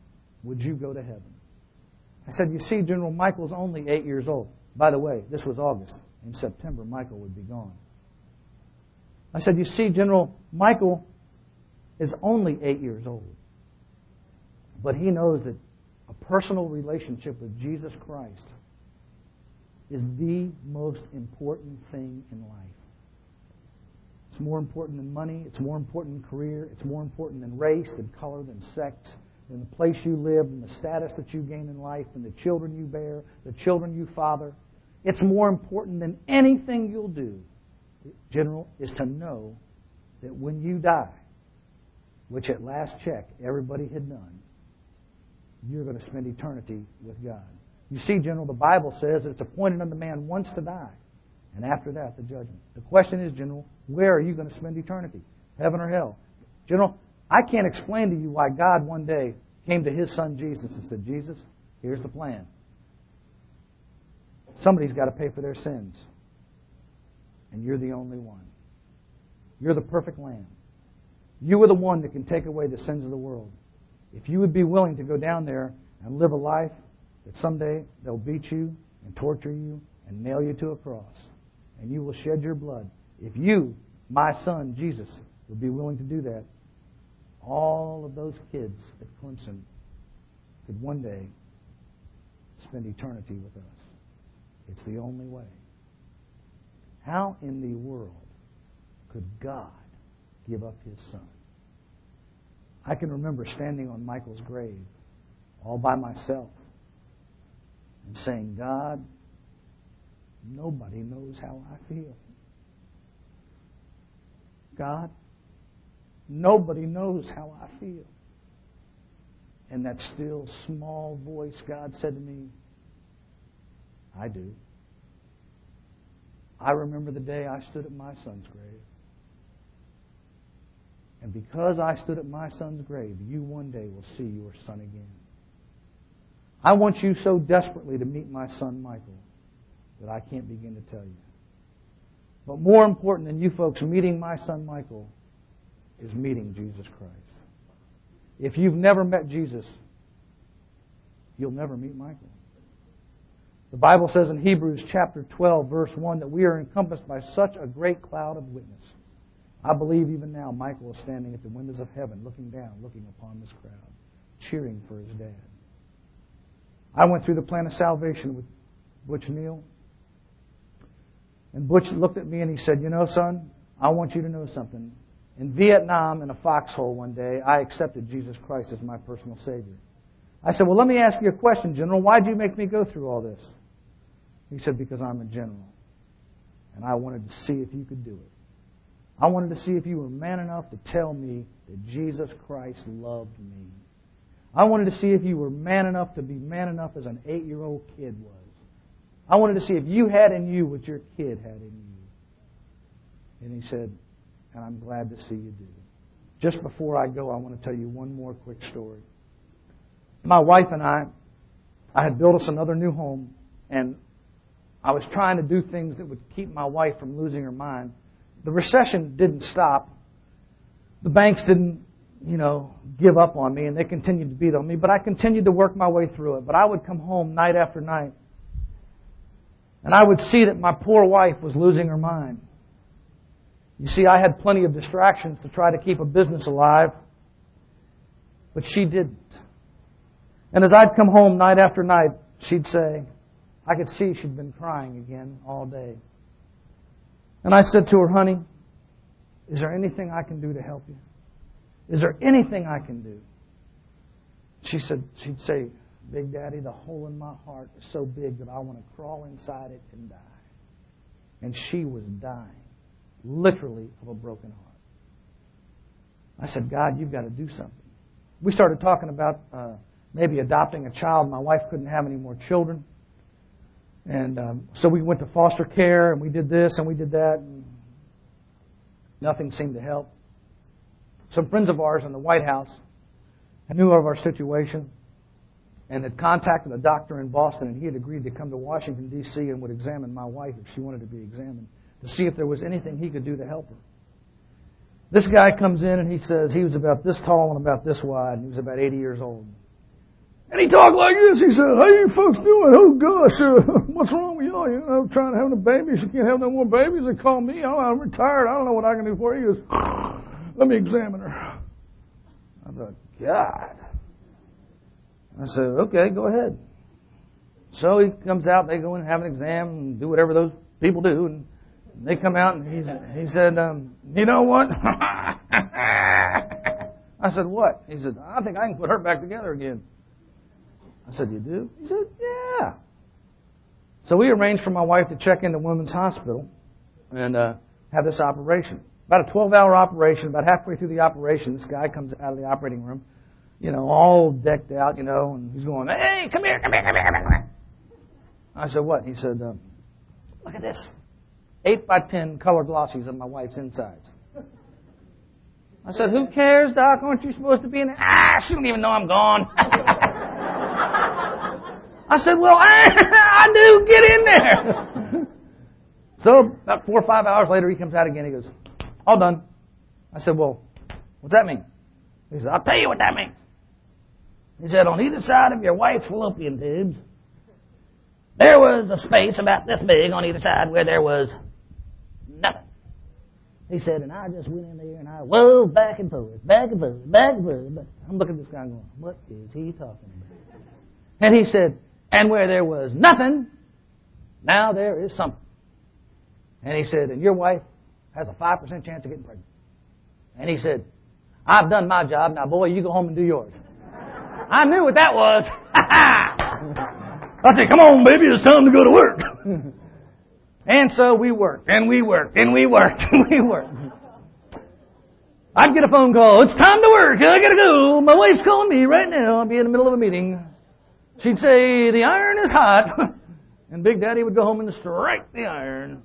would you go to heaven? I said, you see, General, Michael's only eight years old. By the way, this was August. In September, Michael would be gone. I said, you see, General, Michael is only eight years old. But he knows that a personal relationship with Jesus Christ is the most important thing in life. It's more important than money. It's more important than career. It's more important than race, than color, than sex, than the place you live, than the status that you gain in life, than the children you bear, the children you father. It's more important than anything you'll do, General, is to know that when you die, which at last check everybody had done, you're going to spend eternity with God. You see, General, the Bible says that it's appointed unto man once to die, and after that, the judgment. The question is, General, where are you going to spend eternity? Heaven or hell? General, I can't explain to you why God one day came to His Son Jesus and said, Jesus, here's the plan. Somebody's got to pay for their sins. And you're the only one. You're the perfect Lamb. You are the one that can take away the sins of the world. If you would be willing to go down there and live a life that someday they'll beat you and torture you and nail you to a cross, and you will shed your blood. If you, my son, Jesus, would be willing to do that, all of those kids at Clemson could one day spend eternity with us. It's the only way. How in the world could God give up His Son? I can remember standing on Michael's grave all by myself and saying, God, nobody knows how I feel. God, nobody knows how I feel. And that still small voice, God said to me, I do. I remember the day I stood at my son's grave. And because I stood at my son's grave, you one day will see your son again. I want you so desperately to meet my son Michael that I can't begin to tell you. But more important than you folks meeting my son Michael is meeting Jesus Christ. If you've never met Jesus, you'll never meet Michael. The Bible says in Hebrews chapter twelve, verse one, that we are encompassed by such a great cloud of witness. I believe even now Michael is standing at the windows of heaven, looking down, looking upon this crowd, cheering for his dad. I went through the plan of salvation with Butch Neal. And Butch looked at me and he said, you know, son, I want you to know something. In Vietnam, in a foxhole one day, I accepted Jesus Christ as my personal Savior. I said, well, let me ask you a question, General. Why'd you make me go through all this? He said, because I'm a general. And I wanted to see if you could do it. I wanted to see if you were man enough to tell me that Jesus Christ loved me. I wanted to see if you were man enough to be man enough as an eight-year-old kid was. I wanted to see if you had in you what your kid had in you. And he said, and I'm glad to see you do. Just before I go, I want to tell you one more quick story. My wife and I, I had built us another new home, and I was trying to do things that would keep my wife from losing her mind. The recession didn't stop. The banks didn't, you know, give up on me, and they continued to beat on me, but I continued to work my way through it. But I would come home night after night, and I would see that my poor wife was losing her mind. You see, I had plenty of distractions to try to keep a business alive, but she didn't. And as I'd come home night after night, she'd say, I could see she'd been crying again all day. And I said to her, honey, is there anything I can do to help you? Is there anything I can do? She said, she'd say, Big Daddy, the hole in my heart is so big that I want to crawl inside it and die. And she was dying, literally, of a broken heart. I said, God, you've got to do something. We started talking about uh, maybe adopting a child. My wife couldn't have any more children. And um, so we went to foster care, and we did this and we did that. And nothing seemed to help. Some friends of ours in the White House knew of our situation and had contacted a doctor in Boston, and he had agreed to come to Washington, D C and would examine my wife if she wanted to be examined to see if there was anything he could do to help her. This guy comes in and he says he was about this tall and about this wide, and he was about eighty years old. And he talked like this. He said, "How you folks doing? Oh gosh, uh, what's wrong with y'all? You know, trying to have a baby. You can't have no more babies. They call me. Oh, I'm retired. I don't know what I can do for you." He goes, "Let me examine her." I thought, God. I said, "Okay, go ahead." So he comes out. They go in and have an exam and do whatever those people do. And they come out and he's, he said, um, "You know what?" I said, "What?" He said, "I think I can put her back together again." I said, "You do?" He said, "Yeah." So we arranged for my wife to check into Women's Hospital and uh, have this operation. About a twelve-hour operation. About halfway through the operation, this guy comes out of the operating room, you know, all decked out, you know, and he's going, "Hey, come here, come here, come here, come here." I said, "What?" He said, uh, "Look at this. eight by ten color glossies of my wife's insides." I said, "Who cares, Doc? Aren't you supposed to be in there?" "Ah, she don't even know I'm gone." I said, "Well, I, I do. Get in there." So about four or five hours later, he comes out again. He goes, "All done." I said, "Well, what's that mean?" He said, "I'll tell you what that means." He said, "On either side of your wife's fallopian tubes, there was a space about this big on either side where there was nothing." He said, "And I just went in there and I wove back and forth, back and forth, back and forth." But I'm looking at this guy going, what is he talking about? And he said, "And where there was nothing, now there is something." And he said, "And your wife has a five percent chance of getting pregnant." And he said, "I've done my job. Now, boy, you go home and do yours." I knew what that was. I said, "Come on, baby, it's time to go to work." And so we worked, and we worked, and we worked, and we worked. I'd get a phone call. "It's time to work. I gotta go. My wife's calling me right now. I'll be in the middle of a meeting." She'd say, "The iron is hot." And Big Daddy would go home and strike the iron.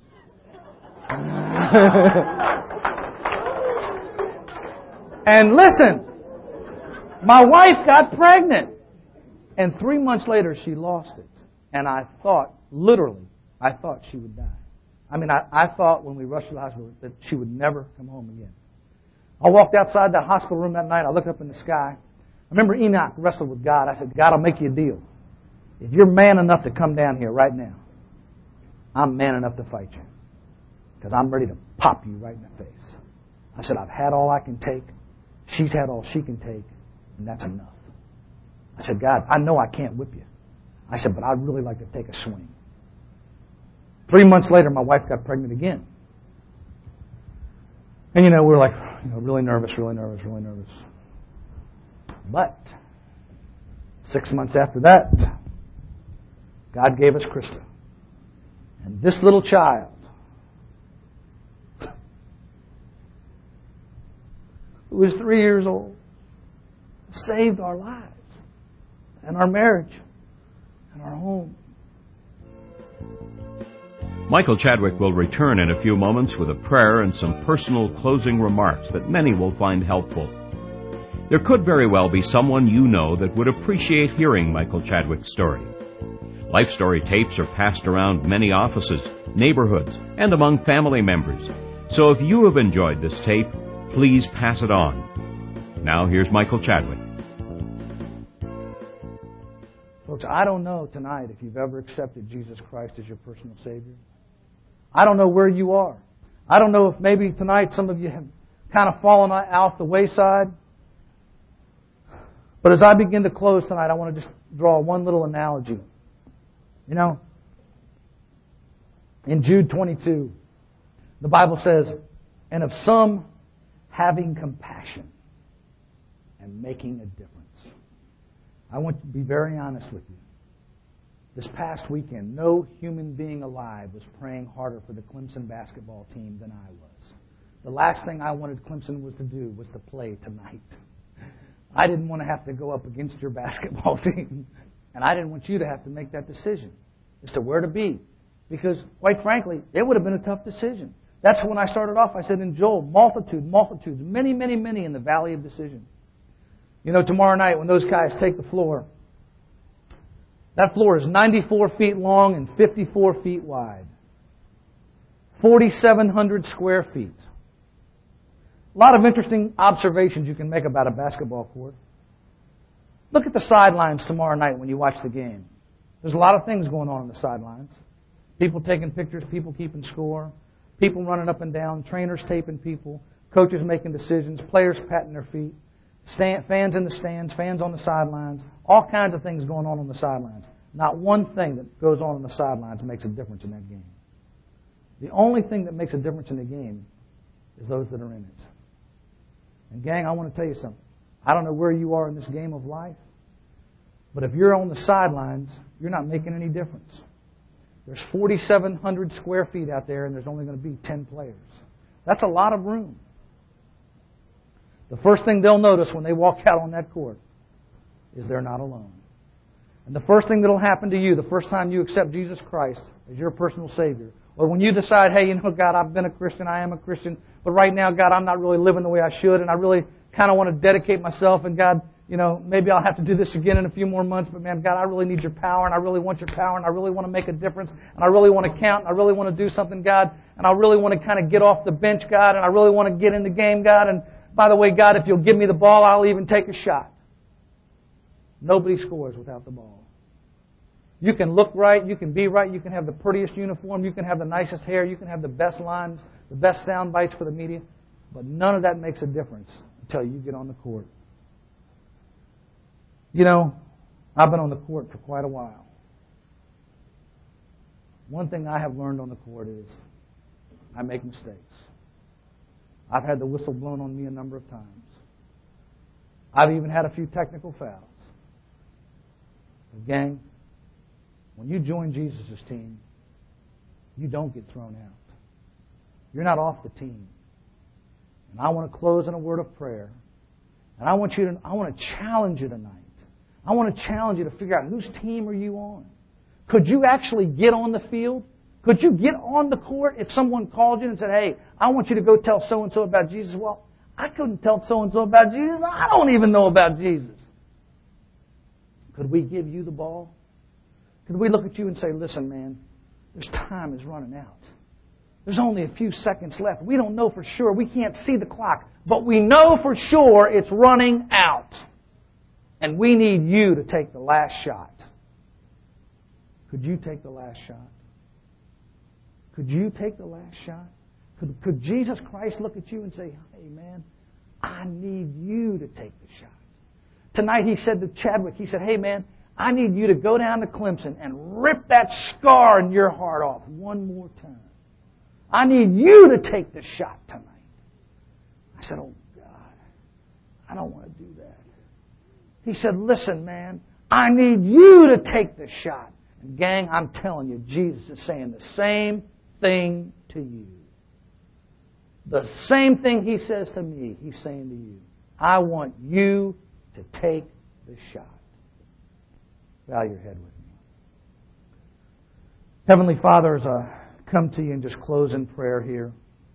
And listen, my wife got pregnant. And three months later, she lost it. And I thought, literally, I thought she would die. I mean, I, I thought when we rushed to the hospital that she would never come home again. I walked outside the hospital room that night. I looked up in the sky. I remember Enoch wrestled with God. I said, "God, I'll make you a deal. If you're man enough to come down here right now, I'm man enough to fight you. Because I'm ready to pop you right in the face." I said, "I've had all I can take. She's had all she can take. And that's enough." I said, "God, I know I can't whip you." I said, "But I'd really like to take a swing." Three months later, my wife got pregnant again. And, you know, we were like, you know, really nervous, really nervous, really nervous. But six months after that, God gave us Krista. And this little child, who was three years old, saved our lives and our marriage and our home. Michael Chadwick will return in a few moments with a prayer and some personal closing remarks that many will find helpful. There could very well be someone you know that would appreciate hearing Michael Chadwick's story. Life Story tapes are passed around many offices, neighborhoods, and among family members. So if you have enjoyed this tape, please pass it on. Now here's Michael Chadwick. Folks, I don't know tonight if you've ever accepted Jesus Christ as your personal Savior. I don't know where you are. I don't know if maybe tonight some of you have kind of fallen off the wayside. But as I begin to close tonight, I want to just draw one little analogy. You know, in Jude twenty-two, the Bible says, "And of some having compassion and making a difference." I want to be very honest with you. This past weekend, no human being alive was praying harder for the Clemson basketball team than I was. The last thing I wanted Clemson was to do was to play tonight. I didn't want to have to go up against your basketball team. And I didn't want you to have to make that decision as to where to be. Because, quite frankly, it would have been a tough decision. That's when I started off. I said in Joel, multitude, multitudes, many, many, many in the valley of decision. You know, tomorrow night when those guys take the floor, that floor is ninety-four feet long and fifty-four feet wide. forty-seven hundred square feet. A lot of interesting observations you can make about a basketball court. Look at the sidelines tomorrow night when you watch the game. There's a lot of things going on on the sidelines. People taking pictures, people keeping score, people running up and down, trainers taping people, coaches making decisions, players patting their feet, stand, fans in the stands, fans on the sidelines, all kinds of things going on on the sidelines. Not one thing that goes on on the sidelines makes a difference in that game. The only thing that makes a difference in the game is those that are in it. And gang, I want to tell you something. I don't know where you are in this game of life, but if you're on the sidelines, you're not making any difference. There's forty-seven hundred square feet out there, and there's only going to be ten players. That's a lot of room. The first thing they'll notice when they walk out on that court is they're not alone. And the first thing that will happen to you, the first time you accept Jesus Christ as your personal Savior, or when you decide, hey, you know, God, I've been a Christian, I am a Christian, but right now, God, I'm not really living the way I should, and I really kind of want to dedicate myself, and God, you know, maybe I'll have to do this again in a few more months, but man, God, I really need your power, and I really want your power, and I really want to make a difference, and I really want to count, and I really want to do something, God, and I really want to kind of get off the bench, God, and I really want to get in the game, God, and by the way, God, if you'll give me the ball, I'll even take a shot. Nobody scores without the ball. You can look right, you can be right, you can have the prettiest uniform, you can have the nicest hair, you can have the best lines, the best sound bites for the media, but none of that makes a difference until you get on the court. You know, I've been on the court for quite a while. One thing I have learned on the court is I make mistakes. I've had the whistle blown on me a number of times. I've even had a few technical fouls. But gang, when you join Jesus' team, you don't get thrown out. You're not off the team. And I want to close in a word of prayer. And I want you to, I want to challenge you tonight. I want to challenge you to figure out whose team are you on. Could you actually get on the field? Could you get on the court if someone called you and said, hey, I want you to go tell so-and-so about Jesus? Well, I couldn't tell so-and-so about Jesus. I don't even know about Jesus. Could we give you the ball? Could we look at you and say, listen, man, this time is running out. There's only a few seconds left. We don't know for sure. We can't see the clock. But we know for sure it's running out. And we need you to take the last shot. Could you take the last shot? Could you take the last shot? Could, could Jesus Christ look at you and say, hey, man, I need you to take the shot. Tonight he said to Chadwick, he said, hey, man, I need you to go down to Clemson and rip that scar in your heart off one more time. I need you to take the shot tonight. I said, oh, God, I don't want to do that. He said, listen, man, I need you to take the shot. And gang, I'm telling you, Jesus is saying the same thing to you. The same thing he says to me, he's saying to you. I want you to take the shot. Bow your head with me. Heavenly Father, as I come to you and just close in prayer here,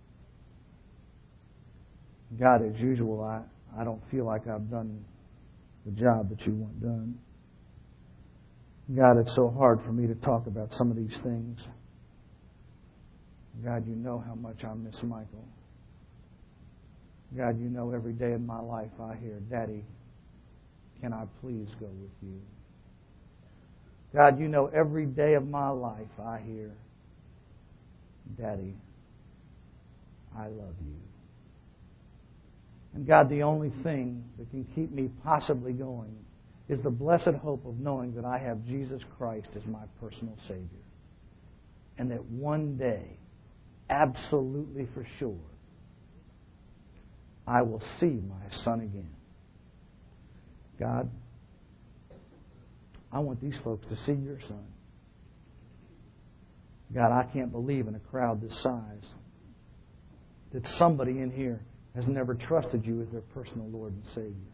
God, as usual, I, I don't feel like I've done the job that you want done. God, it's so hard for me to talk about some of these things. God, you know how much I miss Michael. God, you know every day of my life I hear, Daddy, can I please go with you? God, you know every day of my life I hear, Daddy, I love you. And God, the only thing that can keep me possibly going is the blessed hope of knowing that I have Jesus Christ as my personal Savior. And that one day, absolutely for sure, I will see my son again. God, I want these folks to see your son. God, I can't believe in a crowd this size that somebody in here has never trusted you as their personal Lord and Savior.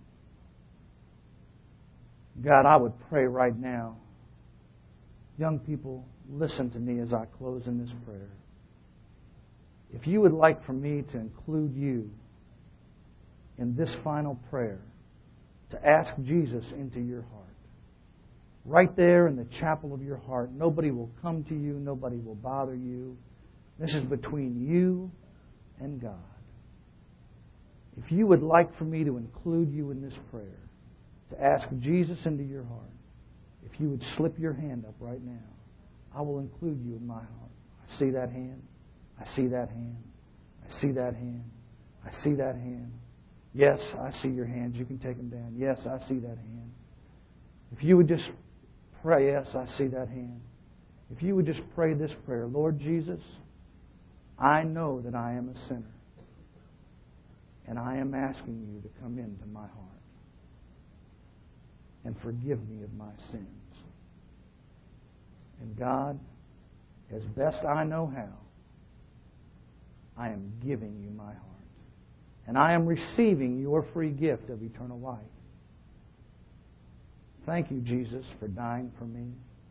God, I would pray right now, young people, listen to me as I close in this prayer. If you would like for me to include you in this final prayer, to ask Jesus into your heart, right there in the chapel of your heart, nobody will come to you, nobody will bother you. This is between you and God. If you would like for me to include you in this prayer, to ask Jesus into your heart, if you would slip your hand up right now, I will include you in my heart. I see that hand. I see that hand. I see that hand. I see that hand. Yes, I see your hands. You can take them down. Yes, I see that hand. If you would just pray, yes, I see that hand. If you would just pray this prayer, Lord Jesus, I know that I am a sinner, and I am asking you to come into my heart and forgive me of my sins. And God, as best I know how, I am giving you my heart. And I am receiving your free gift of eternal life. Thank you, Jesus, for dying for me.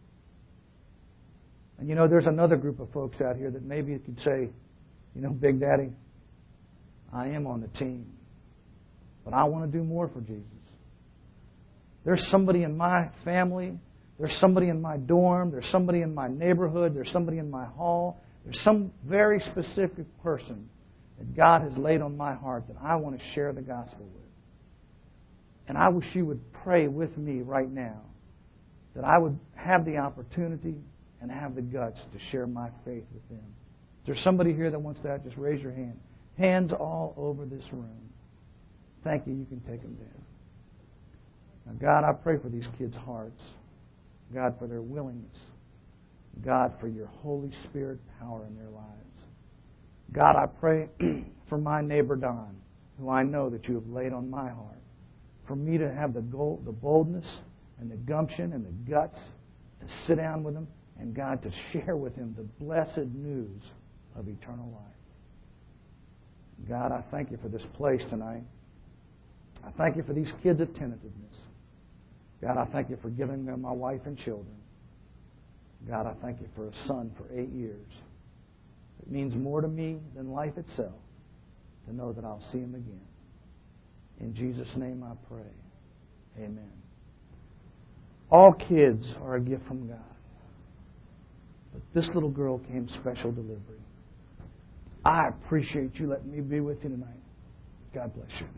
And you know, there's another group of folks out here that maybe you could say, you know, Big Daddy, I am on the team, but I want to do more for Jesus. There's somebody in my family, there's somebody in my dorm, there's somebody in my neighborhood, there's somebody in my hall, there's some very specific person that God has laid on my heart that I want to share the gospel with. And I wish you would pray with me right now that I would have the opportunity and have the guts to share my faith with them. Is there somebody here that wants that? Just raise your hand. Hands all over this room. Thank you. You can take them down. Now, God, I pray for these kids' hearts. God, for their willingness. God, for your Holy Spirit power in their lives. God, I pray for my neighbor Don, who I know that you have laid on my heart, for me to have the gold, the boldness and the gumption and the guts to sit down with him and, God, to share with him the blessed news of eternal life. God, I thank you for this place tonight. I thank you for these kids' attentiveness. God, I thank you for giving them my wife and children. God, I thank you for a son for eight years. It means more to me than life itself to know that I'll see him again. In Jesus' name I pray. Amen. All kids are a gift from God. But this little girl came special delivery. I appreciate you letting me be with you tonight. God bless you.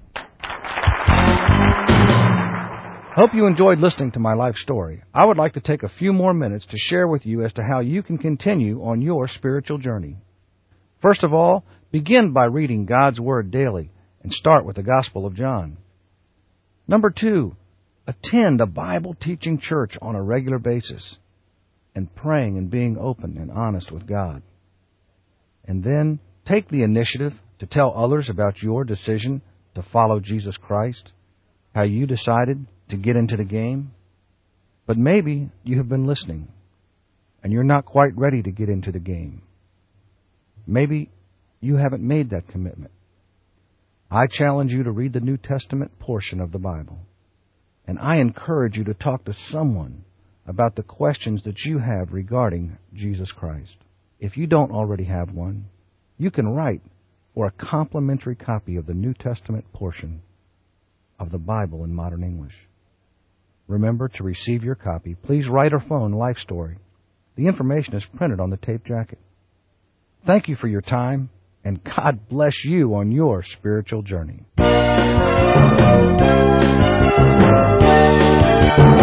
Hope you enjoyed listening to my life story. I would like to take a few more minutes to share with you as to how you can continue on your spiritual journey. First of all, begin by reading God's Word daily and start with the Gospel of John. Number two, attend a Bible-teaching church on a regular basis and praying and being open and honest with God. And then take the initiative to tell others about your decision to follow Jesus Christ, how you decided to get into the game. But maybe you have been listening and you're not quite ready to get into the game. Maybe you haven't made that commitment. I challenge you to read the New Testament portion of the Bible. And I encourage you to talk to someone about the questions that you have regarding Jesus Christ. If you don't already have one, you can write for a complimentary copy of the New Testament portion of the Bible in modern English. Remember, to receive your copy, please write or phone Life Story. The information is printed on the tape jacket. Thank you for your time, and God bless you on your spiritual journey.